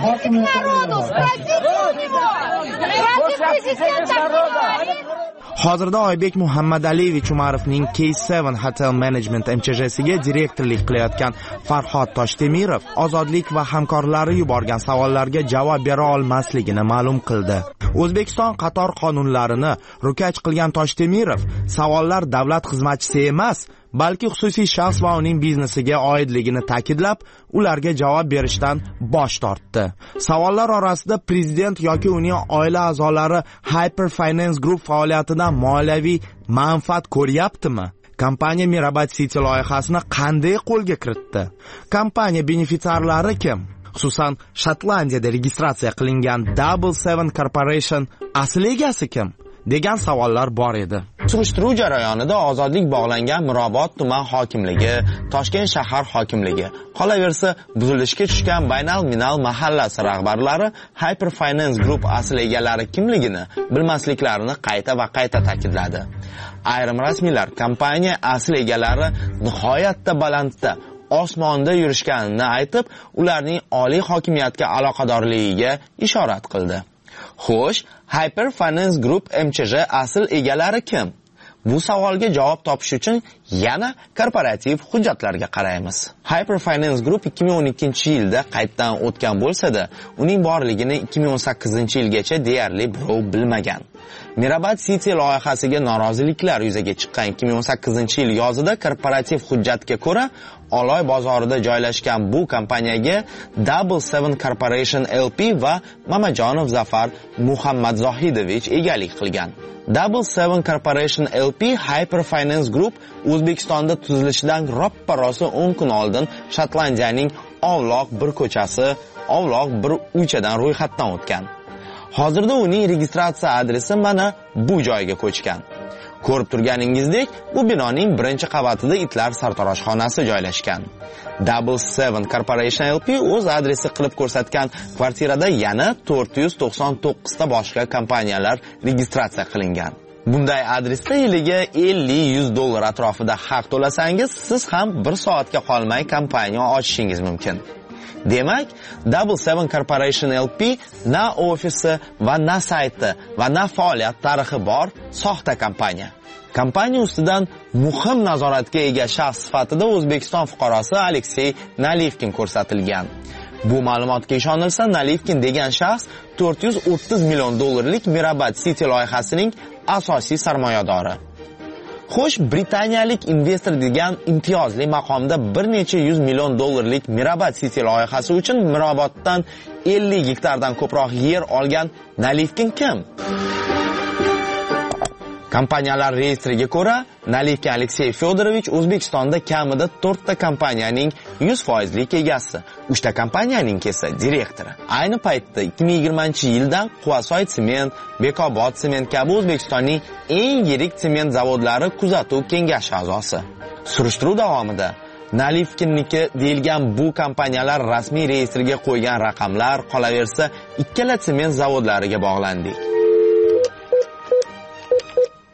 Hozirda Oybek Muhammadaliyevich Umarovning K7 Hotel Management MCH'siga direktorlik qilayotgan Farhod Toshtemirov ozodlik va hamkorlari yuborgan savollarga javob bera olmasligini ma'lum qildi. O'zbekiston qator qonunlarini rukach qilgan Toshtemirov savollar davlat xizmatchisi emas, balki xususiy shaxs va uning biznesiga oidligini ta'kidlab, ularga javob berishdan bosh tortdi. Savollar orasida prezident yoki uning oila a'zolari Hyperfinance Group faoliyatidan moliyaviy manfaat ko'ryaptimi? Kompaniya Mirabad City loyihasini qanday qo'lga kiritdi? Kompaniya benefitsiarlari kim? Xususan, Shotlandiyada registratsiya qilingan Double 7 Corporation asl egasi kim? degan savollar bor edi. Surishtiruv jarayonida ozodlik bog'langan Mirobod tuman hokimligi, Toshkent shahar hokimligi, qolaversa buzilishga tushgan Baynal-Minal mahallasi rahbarlari Hyperfinance Group asl egalari kimligini bilmasliklarini qayta va qayta ta'kidladi. Ayrim rasmiylar kompaniya asl egalari nihoyatda balandda osmonda yurishganini aytib, ularning oliy hokimiyatga aloqadorligiga ishorat qildi. Xo'sh, Hyperfinance Group MCH asl egalari kim? Bu savolga javob topish uchun yana korporativ hujjatlarga qaraymiz. Hyperfinance Group 2012-yilda qayddan o'tgan bo'lsa-da, uning borligini 2018-yilgacha deyarli birov bilmagan. Mirabad City loyihasiga noroziliklar yuzaga chiqqan 2018-yil yozida korporativ hujjatga ko'ra, Oloy bozorida joylashgan bu kompaniyaga Double 7 Corporation LP va Mamajonov Zafar Muhammadzohidovich egalik qilgan. Double 7 Corporation LP Hyperfinance Group O'zbekistonda tuzilishidan roppa-rosa 10 kun oldin Shotlandiyaning Ovloq bir ko'chasi, Ovloq bir uychadan ro'yxatdan o'tgan. Hozirda uning registratsiya adresi mana bu joyga ko'chgan. Ko'rib turganingizdek, bu binoning birinchi qavatida itlar sartaroshxonasi joylashgan. Double 7 Corporation LP o'z adresi qilib ko'rsatgan kvartirada yana 499 ta boshqa kompaniyalar registratsiya qilingan. Bunday adresda yiliga 50-100 dollar atrofida haq to'lasangiz, siz ham bir soatga qolmay kompaniya ochishingiz mumkin. Demak, Double 7 Corporation LP na ofisi va na sayti va na faoliyat tarixi bor soxta kompaniya. Kompaniya ustidan muhim nazoratga ega shaxs sifatida O'zbekiston fuqarosi Aleksey Nalivkin ko'rsatilgan. Bu ma'lumotga ishonilsa, Nalivkin degan shaxs 430 million dollarlik Mirabad City loyihasining asosiy sarmoyadori. Xo'sh, britaniyalik investor degan imtiyozli maqomda bir necha 100 million dollarlik Mirabad City loyihasi uchun Miroboddan 50 gektardan ko'proq yer olgan Nalivkin kim? Kompaniyalar reyestriga ko'ra, Nalivkin Aleksey Fedorovich O'zbekistonda kamida 4 ta kompaniyaning 100% egasi, 3 ta kompaniyaning esa direktori. Ayni paytda 2020-yildan Quvasoy sement, Bekobod sement kabi O'zbekistonning eng yirik sement zavodlari kuzatuv kengashi a'zosi. Surishtiruv davomida Nalivkinniki deyilgan bu kompaniyalar rasmiy reyestriga qo'ygan raqamlar qolaversa ikkala sement zavodlariga bog'landik.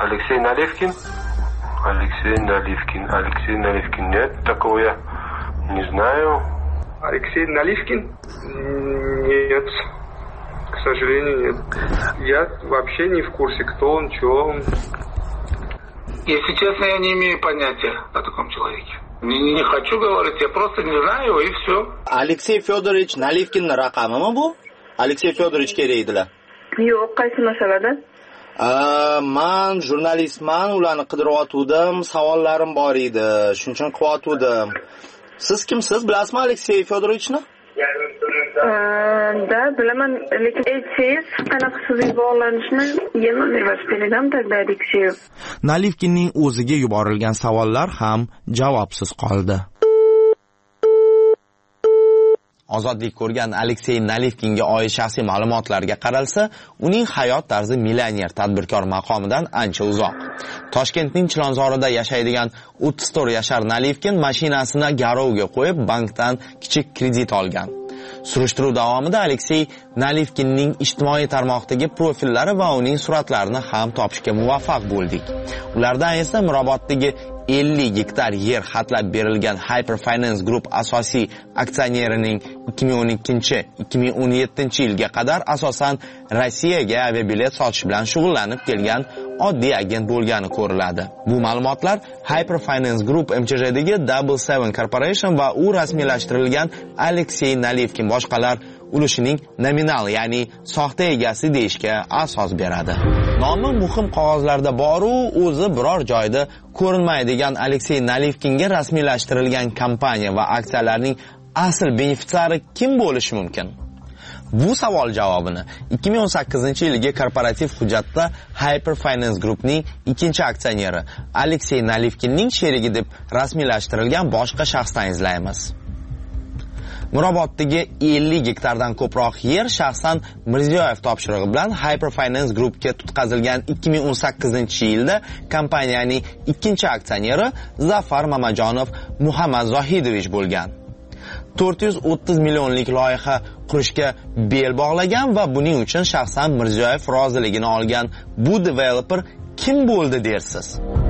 Алексей Наливкин? Алексей Наливкин. Нет, такого я не знаю. Алексей Наливкин? Нет. К сожалению, нет. Я вообще не в курсе, кто он, чего он. Если честно, я не имею понятия о таком человеке. Не хочу говорить, я просто не знаю его, и все. Алексей Федорович Naливkinning raqamimi bu? Alexey Fyodorovich kerak edilar. Yo'q, qaysi masalada? Men jurnalistman, ularni qidiryotgandim, savollarim bor edi, shuning uchun qilyotgandim. Siz kimsiz, bilasizmi Alexey Fyodorovichni? Да, bilaman, lekin aytsangiz, qanaqa sizga bog'lanishni yema universitetidan тогда Alexeyev. Naливkinning o'ziga yuborilgan savollar ham javobsiz qoldi. Ozodlik ko'rgan Alexey Naливkinga oid shaxsiy ma'lumotlarga qaralsa, uning hayot tarzi millioner tadbirkor maqomidan ancha uzoq. Toshkentning Chilonzorida yashaydigan 34 yashar Naливkin mashinasini garovga qo'yib, bankdan kichik kredit olgan. Surishtiruv davomida Alexey Naливkinning ijtimoiy tarmoqdagi profillari va uning suratlarini ham topishga muvaffaq bo'ldik. Ulardan esa Miroboddagi 50 gektar yer xatlab berilgan Hyperfinance Group asosiy aksionerining 2012-2017 yilga qadar asosan Rossiyaga aviabilet sotish bilan shug'ullanib kelgan oddiy agent bo'lgani ko'riladi. Bu ma'lumotlar Hyperfinance Group MCJdagi Double 7 Corporation va u rasmiylashtirilgan Alexey Naливkin boshqalar ulushining nominal, ya'ni soxta egasi deyishga asos beradi. Nomi muhim qog'ozlarda bor-u, o'zi biror joyda ko'rinmaydigan Alexey Naливkinga rasmiylashtirilgan kompaniya va aksiyalarning asl benefitsiari kim bo'lishi mumkin? Bu savol javobini 2018-yilgi korporativ hujjatda Hyperfinance Groupning ikkinchi aksioneri Alexey Naливkinning sherigi deb rasmiylashtirilgan boshqa shaxsdan izlaymiz. Miroboddagi 50 gektardan ko'proq yer shaxsan Mirziyoyev topshirig'i bilan Hyperfinance Groupga tutqazilgan 2018-yilda kompaniyaning ikkinchi aksioneri Zafar Mamajonov Muhammad Zohidovich bo'lgan. 430 millionlik loyiha qurishga bel bog'lagan va buning uchun shaxsan Mirziyoyev roziligini olgan bu developer kim bo'ldi dersiz?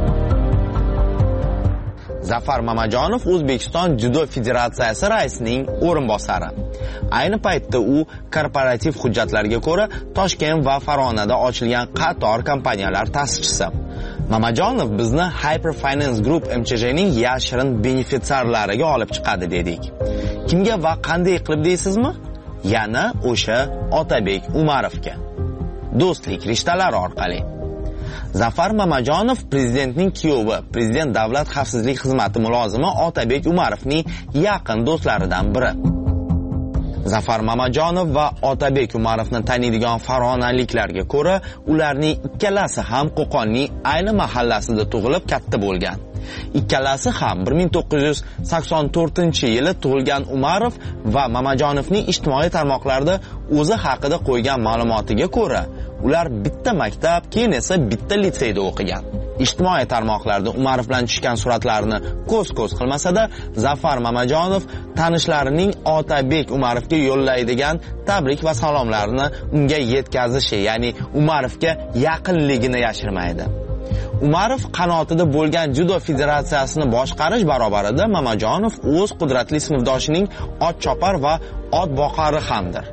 Zafar Mamajonov O'zbekiston Judo Federatsiyasi raisining o'rinbosari. Ayni paytda u korporativ hujjatlarga ko'ra Toshkent va Farg'onada ochilgan qator kompaniyalar ta'sischisi. Mamajonov bizni Hyperfinance Group MCJning yashirin benefitsiarlariga olib chiqadi dedik. Kimga va qanday qilib deysizmi? Yana o'sha Otabek Umarovga. Do'stlik rishtalari orqali. Zafar Mamajonov prezidentning kuyovi, prezident davlat xavfsizlik xizmati mulozimi Otabek Umarovning yaqin do'stlaridan biri. Zafar Mamajonov va Otabek Umarovni taniydigan farg'onaliklarga ko'ra, ularning ikkalasi ham Qo'qonning ayni mahallasida tug'ilib katta bo'lgan. Ikkalasi ham 1984-yili tug'ilgan Umarov va Mamajonovning ijtimoiy tarmoqlarda o'zi haqida qo'ygan ma'lumotiga ko'ra, ular bitta maktab, keyin esa bitta litseyda o'qigan. Ijtimoiy tarmoqlarda Umarov bilan tushgan suratlarni ko'z-ko'z qilmasa-da, Zafar Mamajonov tanishlarining Otabek Umarovga yo'llaydigan tabrik va salomlarini unga yetkazishi, ya'ni Umarovga yaqinligini yashirmaydi. Umarov qanotida bo'lgan Judo Federatsiyasini boshqarish barobarida Mamajonov o'z qudratli sinfdoshining ot chopar va ot boqari hamdir.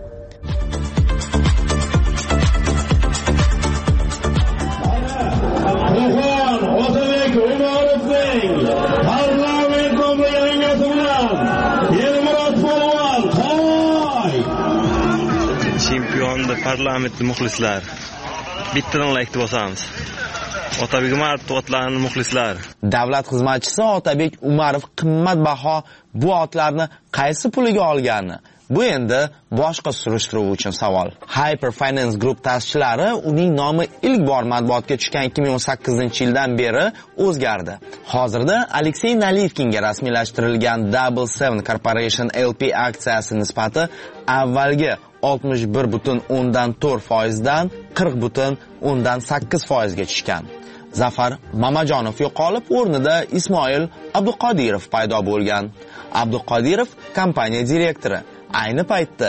Otabek Umarovning parlament nomlanmasi bilan Elmurod Polvon to'y. Chempionda parlamentli muxlislar. Bittadan like bosamiz. Otabek Umarov otlarning muxlislar. Davlat xizmatchisi Otabek Umarov qimmatbaho bu otlarni qaysi puliga olgani? Bu endi boshqa surishtiruv uchun savol. Hyperfinance Group ta'sischilari uning nomi ilk bor matbuotga tushgan 2018-yildan beri o'zgardi. Hozirda Alexey Naливkinga rasmiylashtirilgan Double 7 Corporation LP aksiyasi nisbati avvalgi 61,4% dan 40,8% ga tushgan. Zafar Mamajonov yo'qolib, o'rnida Ismoil Abduqodirov paydo bo'lgan. Abduqodirov kompaniya direktori. Ayni paytda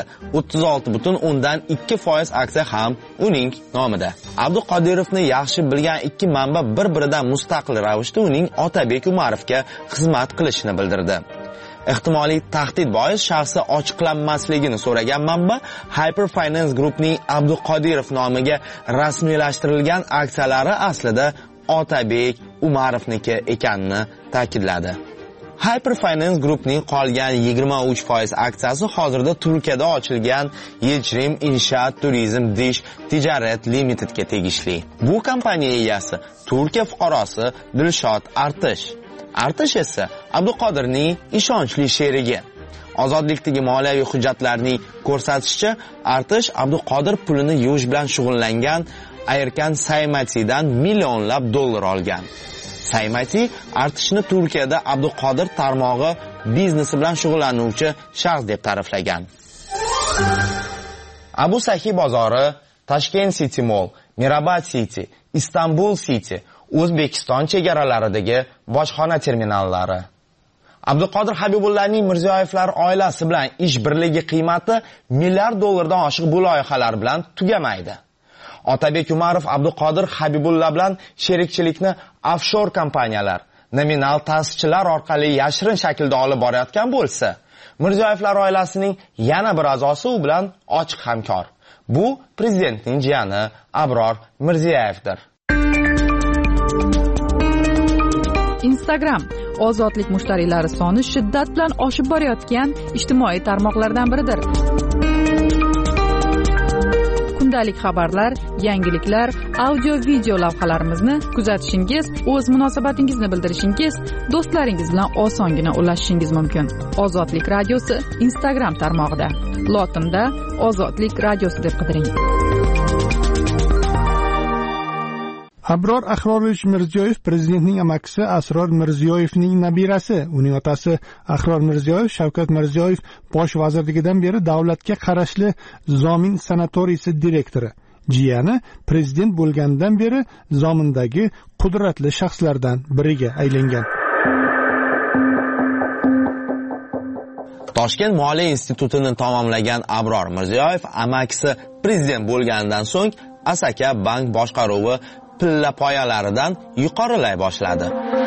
36,2% aksiya ham uning nomida. Abduqodirovni yaxshi bilgan ikki manba bir-biridan mustaqil ravishda uning Otabek Umarovga xizmat qilishini bildirdi. Ehtimoliy tahdid bois shaxsi ochiqlanmasligini so'ragan manba Hyperfinance Groupning Abduqodirov nomiga rasmiylashtirilgan aksiyalari aslida Otabek Umarovniki ekanini ta'kidladi. Hyperfinance Groupning qolgan 23% aksiyasi hozirda Turkiyada ochilgan Yechrim Inshaat Turizm Dish Ticaret Limitedga tegishli. Bu kompaniya egasi Turkiya fuqarosi Dilshod Artish. Artish esa Abduqodirning ishonchli sherigi. Ozodlikdagi moliyaviy hujjatlarning ko'rsatishicha, Artish Abduqodir pulini yuvish bilan shug'ullangan Ayirkan Saymatidan millionlab dollar olgan. Saymati Artishni Turkiyada Abduqodir tarmog'i biznesi bilan shug'ullanuvchi shaxs deb ta'riflagan. Abu Sahi bozori, Tashkent City Mall, Mirabad City, Istanbul City, O'zbekiston chegaralaridagi bojxona terminallari. Abduqodir Habibullaning Mirziyoyevlar oilasi bilan ish birligi qiymati milliard dollardan oshiq bu loyihalar bilan tugamaydi. Otabek Umarov Abduqodir Habibulla bilan sherikchilikni offshore kompaniyalar, nominal ta'sischilar orqali yashirin shaklda olib borayotgan bo'lsa, Mirziyoyevlar oilasining yana bir a'zosi u bilan ochiq hamkor. Bu prezidentning jiyani Abror Mirziyoyevdir. Instagram ozodlik mushtariylari soni shiddat bilan oshib borayotgan ijtimoiy tarmoqlardan biridir. Kundalik xabarlar, yangiliklar, audio-video lavhalarimizni kuzatishingiz, o'z munosabatingizni bildirishingiz, do'stlaringiz bilan osongina ulashishingiz mumkin. Ozodlik radiosi Instagram tarmog'ida. Lotinda Ozodlik radiosi deb qidiring. Abror Ahrorovich Mirziyoyev prezidentning amakisi Asror Mirziyoyevning nabirasi. Uning otasi Ahror Mirziyoyev Shavkat Mirziyoyev bosh vazirligidan beri davlatga qarashli Zomin sanatoriysi direktori. Jiyani prezident bo'lgandan beri Zomindagi qudratli shaxslardan biriga aylangan. Toshkent Moliya institutini tamomlagan Abror Mirziyoyev amakisi prezident bo'lganidan so'ng Asaka bank boshqaruvi pilla poyalaridan yuqorilay boshladi.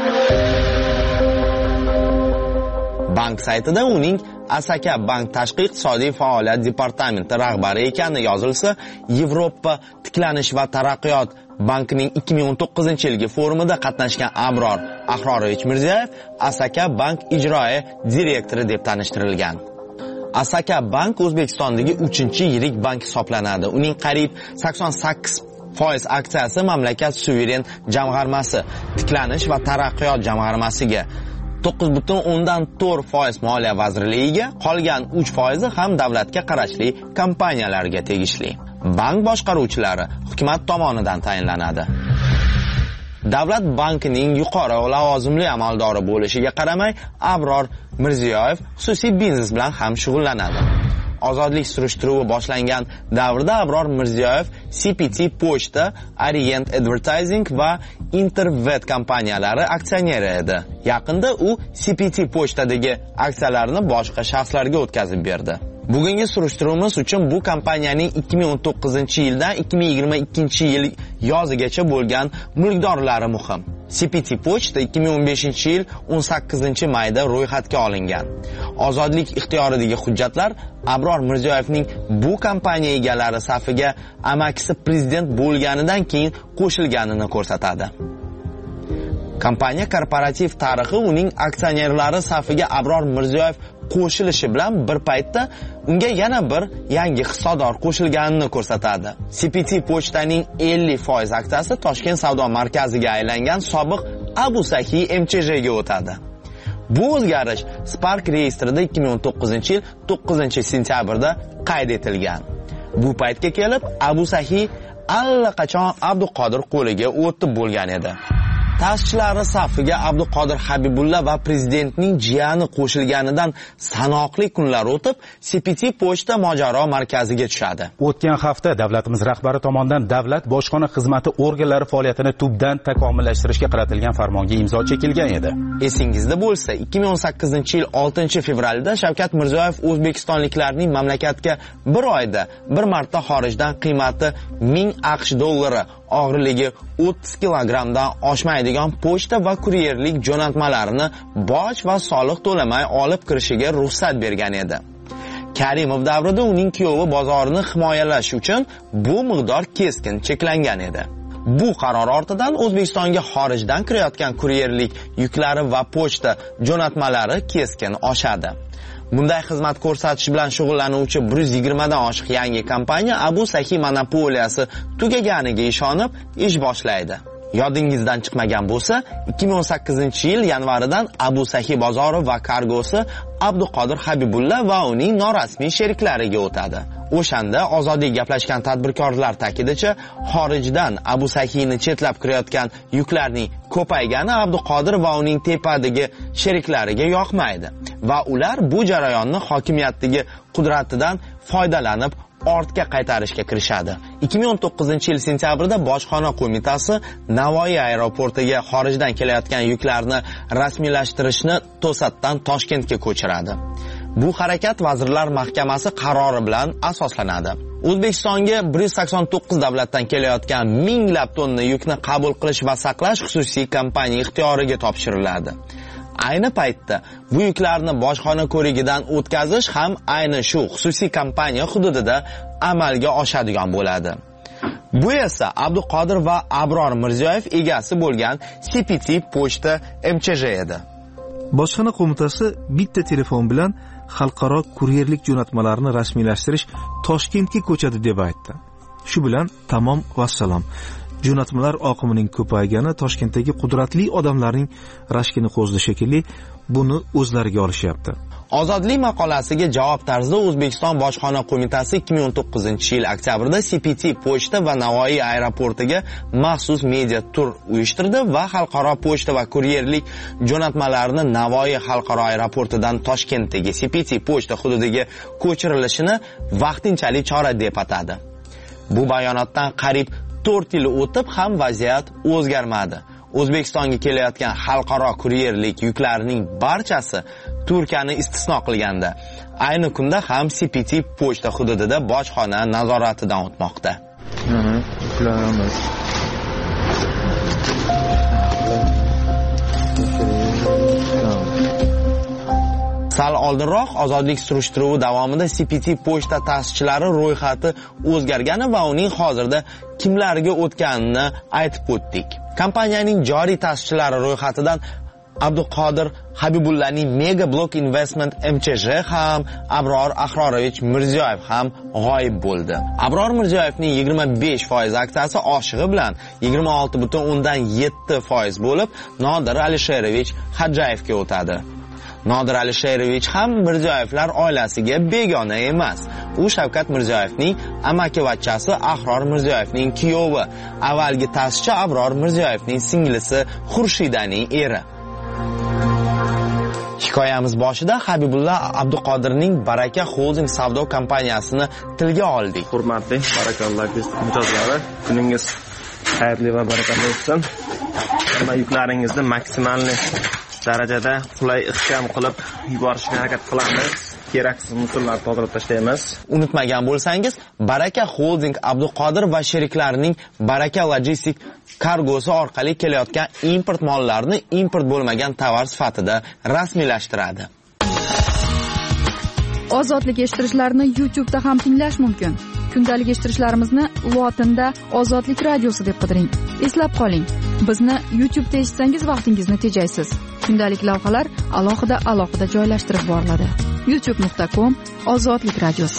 Bank saytida uning Asaka bank tashqi iqtisodiy faoliyat departamenti rahbari ekani yozilsa, Yevropa tiklanish va taraqqiyot bankining 2019-yilgi forumida qatnashgan Abror Ahrorovich Mirziyoyev Asaka bank ijroiya direktori deb tanishtirilgan. Asaka bank O'zbekistondagi 3-yirik bank hisoblanadi. Uning qariyb 88% aksiyasi mamlakat suveren jamg'armasi, tiklanish va taraqqiyot jamg'armasiga, 9,4% moliya vazirligiga, qolgan 3% ham davlatga qarashli kompaniyalarga tegishli. Bank boshqaruvchilari hukumat tomonidan tayinlanadi. Davlat bankining yuqori lavozimli amaldori bo'lishiga qaramay, Abror Mirziyoyev xususiy biznes bilan ham shug'ullanadi. Ozodlik surishtiruvi boshlangan davrda Abror Mirziyoyev CPT Pochta, Orient Advertising va Intervet kompaniyalari aksioneri edi. Yaqinda u CPT Pochtadagi aksiyalarini boshqa shaxslarga o'tkazib berdi. Bugungi surishtiruvimiz uchun bu kompaniyaning 2019-yildan 2022-yil yozigacha bo'lgan mulkdorlari muhim. CPT Pochta 2015-yil 18-mayda ro'yxatga olingan. Ozodlik ixtiyoridagi hujjatlar Abror Mirziyoyevning bu kompaniya egalari safiga amakisi prezident bo'lganidan keyin qo'shilganini ko'rsatadi. Kompaniya korporativ tarixi uning aksionerlari safiga Abror Mirziyoyev qo'shilishi bilan bir paytda unga yana bir yangi hissador qo'shilganini ko'rsatadi. CPT Pochtaning 50% aksiyasi Toshkent savdo markaziga aylangan sobiq Abu Sahi MCJga o'tadi. Bu o'zgarish Spark reyestrida 2019-yil 9-sentyabrda qayd etilgan. Bu paytga kelib Abu Sahi allaqachon Abduqodir qo'liga o'tib bo'lgan edi. Ta'sischilari safiga Abduqodir Habibulla va prezidentning jiyani qo'shilganidan sanoqli kunlar o'tib, CPT pochta mojaro markaziga tushadi. O'tgan hafta davlatimiz rahbari tomonidan davlat bojxona xizmati organlari faoliyatini tubdan takomillashtirishga qaratilgan farmonga imzo chekilgan edi. Esingizda bo'lsa, 2018-yil 6-fevralda Shavkat Mirziyoyev o'zbekistonliklarning mamlakatga bir oyda bir marta xorijdan qiymati 1000 AQSh dollari, og'irligi 30 kilogramdan oshmaydigan pochta va kuryerlik jo'natmalarini boj va soliq to'lamay olib kirishiga ruxsat bergan edi. Karimov davrida uning kuyovi bozorini himoyalash uchun bu miqdor keskin cheklangan edi. Bu qaror ortidan O'zbekistonga xorijdan kirayotgan kuryerlik yuklari va pochta jo'natmalari keskin oshadi. Bunday xizmat ko'rsatish bilan shug'ullanuvchi 120 dan oshiq yangi kompaniya Abu Sahi monopoliyasi tugaganiga ishonib ish boshlaydi. Yodingizdan chiqmagan bo'lsa, 2018-yil yanvaridan Abu Sahi bozori va kargosi Abduqodir Habibulla va uning norasmiy sheriklariga o'tadi. O'shanda ozodlik gaplashgan tadbirkorlar ta'kidicha, xorijdan Abu Sahini chetlab kirayotgan yuklarning ko'paygani Abduqodir va uning tepadagi sheriklariga yoqmaydi va ular bu jarayonni hokimiyatdagi qudratidan foydalanib ortga qaytarishga kirishadi. 2019-yil sentyabrda Bojxona qo'mitasi Navoiy aeroportiga xorijdan kelayotgan yuklarni rasmiylashtirishni to'satdan Toshkentga ko'chiradi. Bu harakat Vazirlar Mahkamasi qarori bilan asoslanadi. O'zbekistonga 189 davlatdan kelayotgan minglab tonna yukni qabul qilish va saqlash xususiy kompaniya ixtiyoriga topshiriladi. Ayni paytda bu yuklarni bojxona ko'rigidan o'tkazish ham ayni shu xususiy kompaniya hududida amalga oshadigan bo'ladi. Bu esa Abduqodir va Abror Mirziyoyev egasi bo'lgan CPT pochta MCJ edi. Bojxona qo'mitasi bitta telefon bilan xalqaro kuryerlik jo'natmalarini rasmiylashtirish Toshkentga ko'chadi deb aytdi. Shu bilan tamom vassalom. Jo'natmalar oqimining ko'paygani Toshkentdagi qudratli odamlarning rashkini qo'zdi shekilli, buni o'zlariga olishyapti. Ozodlik maqolasiga javob tarzida O'zbekiston Bojxona qo'mitasi 2019-yil oktyabrda CPT pochta va Navoiy aeroportiga maxsus media tur uyushtirdi va xalqaro pochta va kuryerlik jo'natmalarini Navoiy xalqaro aeroportidan Toshkentdagi CPT pochta hududiga ko'chirilishini vaqtinchalik chora deb atadi. Bu bayonotdan qariyb 4 yil o'tib ham vaziyat o'zgarmadi. O'zbekistonga kelayotgan xalqaro kuryerlik yuklarining barchasi Turkiyani istisno qilganda, ayni kunda ham CPT pochta hududida bojxona nazoratidan o'tmoqda. Sal oldinroq ozodlik surishtiruvi davomida CPT pochta ta'sischilari ro'yxati o'zgargani va uning hozirda kimlarga o'tganini aytib o'tdik. Kompaniyaning joriy ta'sischilari ro'yxatidan Abduqodir Habibullaning Mega Block Investment MCJ ham, Abror Ahrorovich Mirziyoyev ham g'oyib bo'ldi. Abror Mirziyoyevning 25% aksiyasi oshig'i bilan 26.7% bo'lib, Nodir Alisherovich Hadjayevga o'tadi. Nodir Alisherovich ham Mirziyoyevlar oilasiga begona emas. U Shavkat Mirziyoyevning amakivachchasi Ahror Mirziyoyevning kuyovi, avvalgi ta'sischi Abror Mirziyoyevning singlisi Xurshidaning eri. Hikoyamiz boshida Habibulla Abduqodirning Baraka Holding savdo kompaniyasini tilga oldik. Hurmatli barakalloh mijozlari, kuningiz xayrli va barakatli bo'lsin. Hamma yuklaringizni maksimalni darajada qulay ixcham qilib yuborishga harakat qilamiz. Keraksiz musullarni tozalab tashlaymiz. Unutmagan bo'lsangiz, Baraka Holding Abduqodir va sheriklarining Baraka Logistik kargosi orqali kelayotgan import mollarini import bo'lmagan tovar sifatida rasmiylashtiradi. Ozodlik eshittirishlarni YouTube'da ham tinglash mumkin. Kundalik eshittirishlarimizni lotinda Ozodlik radiosi deb qidiring. Eslab qoling, bizni YouTube'da eshitsangiz vaqtingizni tejaysiz. Kundalik lavhalar alohida joylashtirib boriladi. youtube.com/Ozodlik radiosi.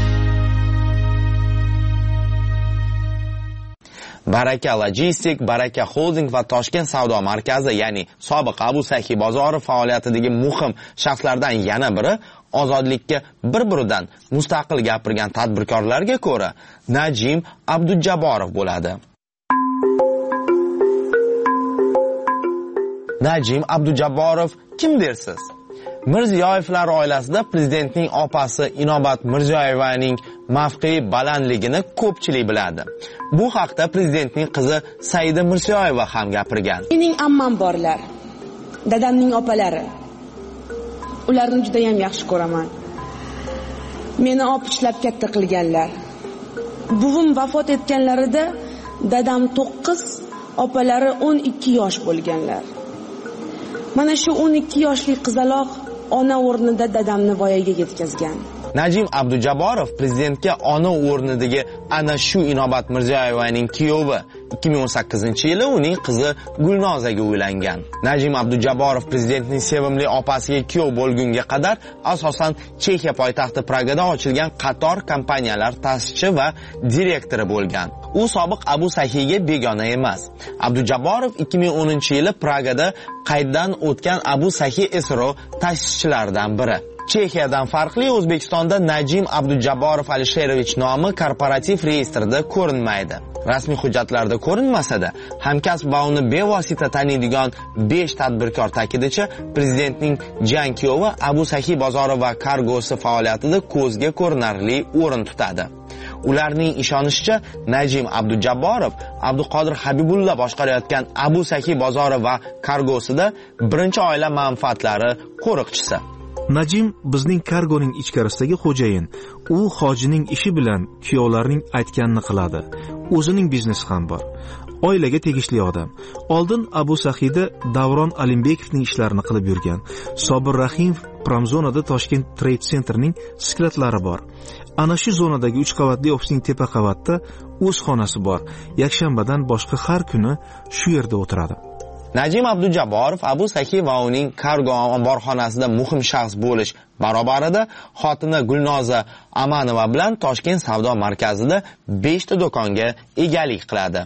Baraka Logistik, Baraka Holding va Toshkent savdo markazi, ya'ni sobiq Abu Sahi bozori faoliyatidagi muhim shaxslardan yana biri ozodlikka bir-biridan mustaqil gapirgan tadbirkorlarga ko'ra Najim Abdujabborov bo'ladi. Najim Abdujabborov kim dersiz? Mirziyoyevlar oilasida prezidentning opasi Inobat Mirziyoyevaning mavqei balandligini ko'pchilik biladi. Bu haqda prezidentning qizi Saida Mirziyoyeva ham gapirgan. Mening ammam borlar. Dadamning opalari. Ularni juda ham yaxshi ko'raman. Meni opichlab katta qilganlar. Buvim vafot etganlarida dadam 9, opalari 12 yosh bo'lganlar. Mana shu 12 yoshli qizaloq ona o'rnida dadamni voyaga yetkazgan. Najim Abdujabborov prezidentga ona o'rnidagi ana shu Inobat Mirziyoyevaning kuyovi 2018-yili uning qizi Gulnozaga uylangan. Najim Abdujabborov prezidentning sevimli opasiga kuyov bo'lgunga qadar asosan Chexiya poytaxti Pragada ochilgan qator kompaniyalar ta'sischi va direktori bo'lgan. U sobiq Abu Sahiga begona emas. Abdujabborov 2010-yili Pragada qayddan o'tgan Abu Sahi SRO ta'sischilaridan biri. Chexiyadan farqli O'zbekistonda Najim Abdujabborov Alisherovich nomi korporativ reyestrda ko'rinmaydi. Rasmiy hujjatlarda ko'rinmasa-da, hamkasb va uni bevosita taniydigan 5 tadbirkor ta'kidicha prezidentning jankuyovi Abu Sahi bozori va kargosi faoliyatida ko'zga ko'rinarli o'rin tutadi. Ularning ishonishicha, Najim Abdujabborov Abduqodir Habibulla boshqarayotgan Abu Sahi bozori va kargosida birinchi oila manfaatlari qo'riqchisi. Najim bizning kargoning ichkarisidagi xo'jayin. U hojining ishi bilan kuyovlarning aytganini qiladi. O'zining biznesi ham bor. Oilaga tegishli odam. Oldin Abu Sahida Davron Alimbekovning ishlarini qilib yurgan. Sobir Rahimov Pramzonada Toshkent Trade Centerning sklatlari bor. Ana shu zonadagi 3 qavatli ofisning tepa qavatda o'z xonasi bor. Yakshanbadan boshqa har kuni shu yerda o'tiradi. Najim Abdujabborov Abu Sahi va uning kargo omborxonasida muhim shaxs bo'lish barobarida xotini Gulnoza Amanova bilan Toshkent savdo markazida 5 ta do'konga egalik qiladi.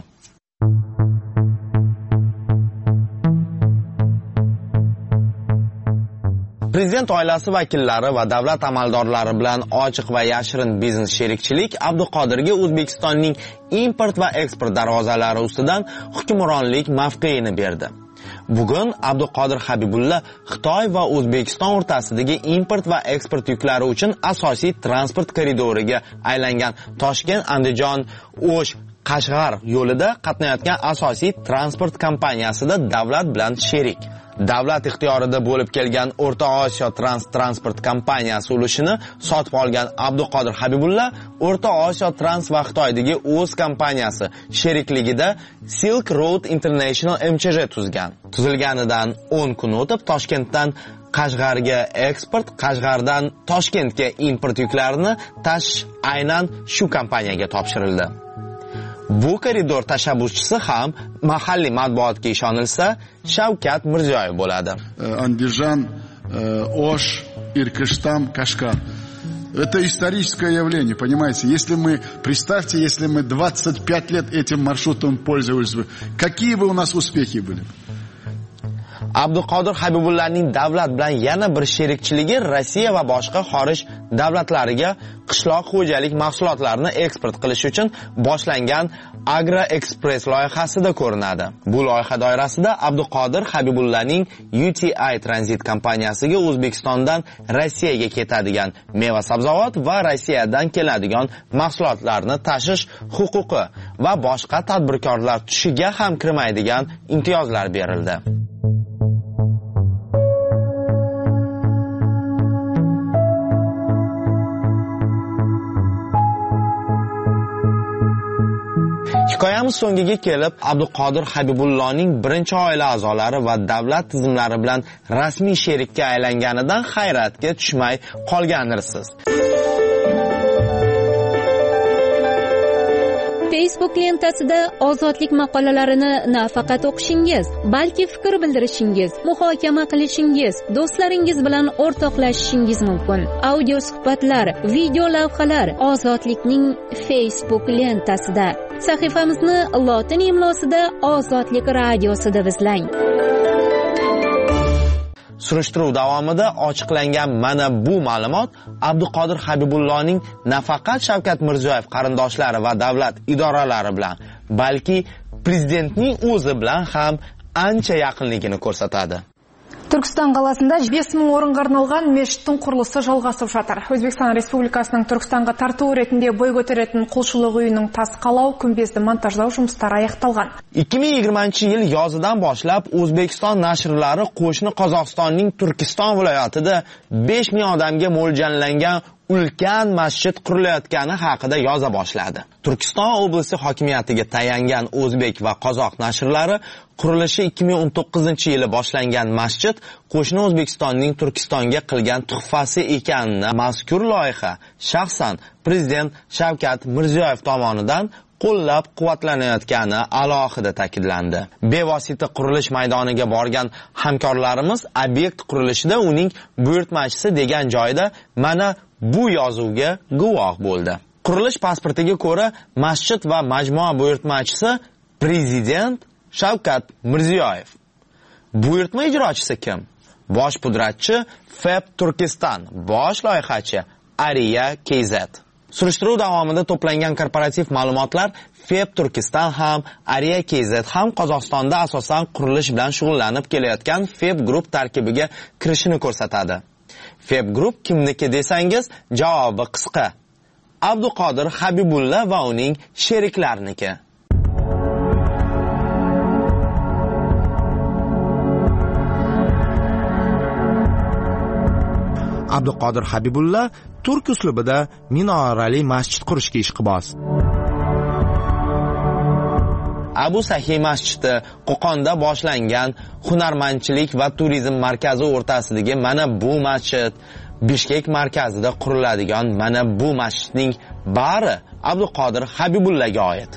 Prezident oilasi vakillari va davlat amaldorlari bilan ochiq va yashirin biznes sherikchilik Abduqodirga O'zbekistonning import va eksport darvozalari ustidan hukmronlik mavqeini berdi. Bugun Abduqodir Habibulla Xitoy va O'zbekiston o'rtasidagi import va eksport yuklari uchun asosiy transport koridoriga aylangan Toshkent-Andijon-O'sh-Qashg'ar yo'lida qatnayotgan asosiy transport kompaniyasida davlat bilan sherik. Davlat ixtiyorida bo'lib kelgan O'rta Osiyo transport kompaniyasi ulushini sotib olgan Abduqodir Habibulla O'rta Osiyo Trans va Xitoydagi o'z kompaniyasi sherikligida Silk Road International MCJ tuzgan. Tuzilganidan 10 kun o'tib Toshkentdan Qashg'arga eksport, Qashg'ardan Toshkentga import yuklarini tashish aynan shu kompaniyaga topshirildi. Bu koridor tashabbuschisi ham mahalliy matbuotga ishonilsa Shavkat Mirziyoyev bo'ladi. Andijon, O'sh, Irkishtam, Kashgar. Это историческое явление, понимаете? Представьте, если мы 25 лет этим маршрутом пользовались бы, какие бы у нас успехи были? Abduqodir Habibullaning davlat bilan yana bir sherikchiligi Rossiya va boshqa xorij davlatlariga qishloq xo'jalik mahsulotlarini eksport qilish uchun boshlangan Agro Express loyihasida ko'rinadi. Bu loyiha doirasida Abduqodir Habibullaning UTI Transit kompaniyasiga O'zbekistondan Rossiyaga ketadigan meva-sabzavot va Rossiyadan keladigan mahsulotlarni tashish huquqi va boshqa tadbirkorlar tushiga ham kirmaydigan imtiyozlar berildi. Hikoyamiz so'ngiga kelib, Abduqodir Habibulloning birinchi oila a'zolari va davlat tizimlari bilan rasmiy sherikka aylanganidan hayratga tushmay qolgandirsiz. Facebook lentasida ozodlik maqolalarini nafaqat o'qishingiz, balki fikr bildirishingiz, muhokama qilishingiz, do'stlaringiz bilan o'rtoqlashishingiz mumkin. Audio suhbatlar, video lavhalar ozodlikning Facebook lentasida. Sahifamizni lotin imlosida Ozodlik radiosida izlang. Surishtiruv davomida ochiqlangan mana bu ma'lumot Abduqodir Habibulloning nafaqat Shavkat Mirziyoyev qarindoshlari va davlat idoralari bilan, balki prezidentning o'zi bilan ham ancha yaqinligini ko'rsatadi. Түркістан қаласында 5000 орынға арналған мешіттің құрылысы жалғасып жатыр. Өзбекстан Республикасының Түркістанға тарту ретінде бой көтеретін құлшылық үйінің тас қалау, күмбезді монтаждау жұмыстары аяқталған. 2020 yil yozidan boshlab O'zbekiston nashrlari qo'shni Qozog'istonning Turkiston viloyatida 5000 odamga mo'ljallangan ulkan masjid qurilayotgani haqida yoza boshladi. Turkiston oblasti hokimiyatiga tayangan o'zbek va qozoq nashrlari qurilishi 2019-yili boshlangan masjid qo'shni O'zbekistonning Turkistonga qilgan tuhfasi ekanini mazkur loyiha shaxsan prezident Shavkat Mirziyoyev tomonidan qo'llab-quvvatlanayotgani alohida ta'kidlandi. Bevosita qurilish maydoniga borgan hamkorlarimiz obyekt qurilishida uning buyurtmachisi degan joyda mana bu yozuvga guvoh bo'ldi. Qurilish pasportiga ko'ra masjid va majmua buyurtmachisi prezident Shavkat Mirziyoyev. Buyurtma ijrochisi kim? Bosh pudratchi FEB Turkiston, bosh loyihachi Ariya KZ. Surishtiruv davomida to'plangan korporativ ma'lumotlar FEB Turkiston ham, Ariya KZ ham Qozog'istonda asosan qurilish bilan shug'ullanib kelayotgan FEB Group tarkibiga kirishini ko'rsatadi. FEB Group kimniki desangiz, javobi qisqa. Abduqodir Habibulla va uning sheriklariniki. Abduqodir Habibulla turk uslubida minorali masjid qurishga ishqiboz. Abu Sahiy masjidi Qo'qonda boshlangan hunarmandchilik va turizm markazi o'rtasidagi mana bu masjid, Bishkek markazida quriladigan mana bu masjidning bari Abduqodir Habibullaga oid.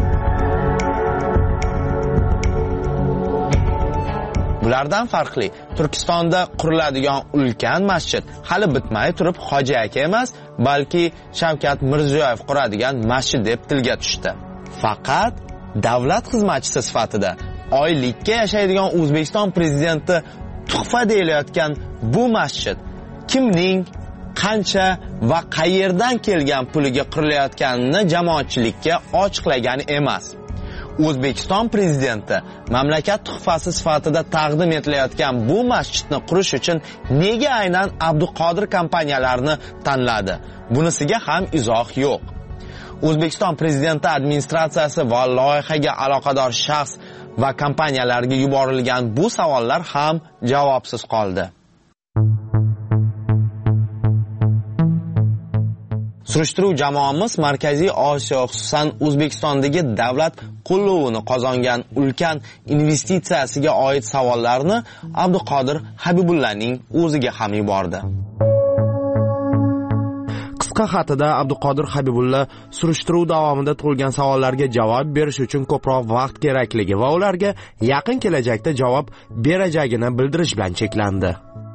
Bulardan farqli, Turkistonda quriladigan ulkan masjid hali bitmay turib Hoji aka emas, balki Shavkat Mirziyoyev quradigan masjid deb tilga tushdi. Faqat davlat xizmatchisi sifatida oylikka yashaydigan O'zbekiston prezidenti tuhfa deyilayotgan bu masjid kimning, qancha va qayerdan kelgan puliga qurilayotganini jamoatchilikka ochiqlagani emas. O'zbekiston prezidenti mamlakat tuhfasi sifatida taqdim etilayotgan bu masjidni qurish uchun nega aynan Abduqodir kompaniyalarini tanladi? Bunisiga ham izoh yo'q. O'zbekiston prezidenti administratsiyasi va loyihaga aloqador shaxs va kompaniyalarga yuborilgan bu savollar ham javobsiz qoldi. Surishtiruv jamoamiz Markaziy Osiyo, xususan O'zbekistondagi davlat qo'llovini qozongan ulkan investitsiyasiga oid savollarni Abduqodir Habibullaning o'ziga ham yubordi. Qisqa xatida Abduqodir Habibulla surishtiruv davomida tug'ilgan savollarga javob berish uchun ko'proq vaqt kerakligi va ularga yaqin kelajakda javob berajagini bildirish bilan cheklandi.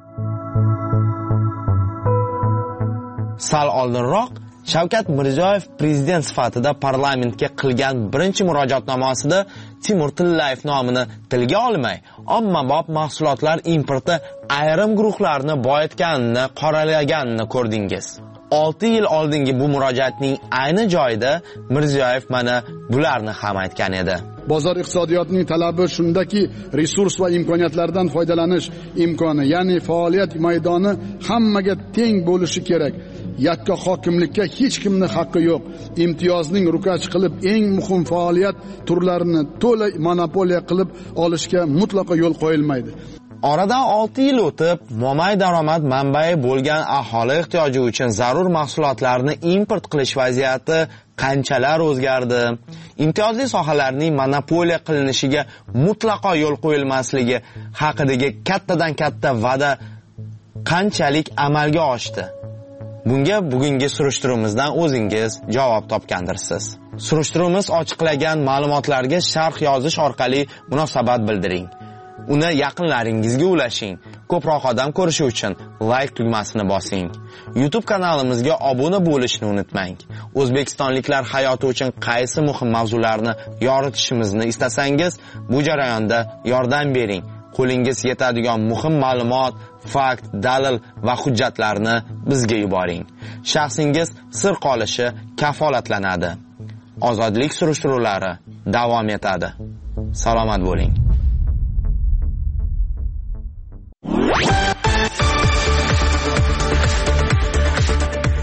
Sal oldinroq Shavkat Mirziyoyev prezident sifatida parlamentga qilgan birinchi murojaatnomasida Timur Tillayev nomini tilga olmay, ommabop mahsulotlar importi ayrim guruhlarni boyitganini, qoralaganini ko'rdingiz. 6 yil oldingi bu murojaatning ayni joyida Mirziyoyev mana bularni ham aytgan edi. Bozor iqtisodiyotining talabi shundaki, resurs va imkoniyatlardan foydalanish imkoni, ya'ni faoliyat maydoni hammaga teng bo'lishi kerak. Yakka hokimlikka hech kimning haqqi yo'q. Imtiyozning rukach qilib eng muhim faoliyat turlarini to'la monopoliya qilib olishga mutlaqo yo'l qo'yilmaydi. Oradan 6 yil o'tib, mo'may daromad manbai bo'lgan aholi ehtiyoji uchun zarur mahsulotlarni import qilish vaziyati qanchalar o'zgardi? Imtiyozli sohalarning monopoliya qilinishiga mutlaqo yo'l qo'yilmasligi haqidagi kattadan katta va'da qanchalik amalga oshdi? Bunga bugungi surishtiruvimizdan o'zingiz javob topgandirsiz. Surishtiruvimiz ochiqlagan ma'lumotlarga sharh yozish orqali munosabat bildiring. Uni yaqinlaringizga ulashing. Ko'proq odam ko'rishi uchun like tugmasini bosing. YouTube kanalimizga obuna bo'lishni unutmang. O'zbekistonliklar hayoti uchun qaysi muhim mavzularni yoritishimizni istasangiz, bu jarayonda yordam bering. Qo'lingiz yetadigan muhim ma'lumot, fakt, dalil va hujjatlarni bizga yuboring. Shaxsingiz sir qolishi kafolatlanadi. Ozodlik surishtiruvlari davom etadi. Salomat bo'ling.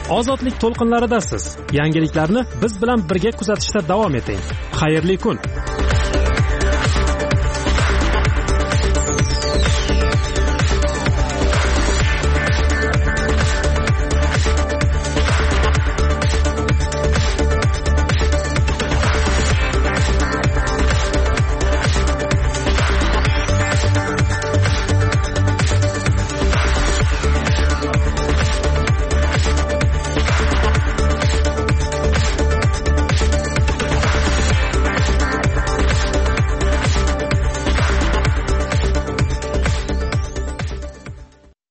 ozodlik to'lqinlaridasiz. Yangiliklarni biz bilan birga kuzatishda davom eting. Xayrli kun.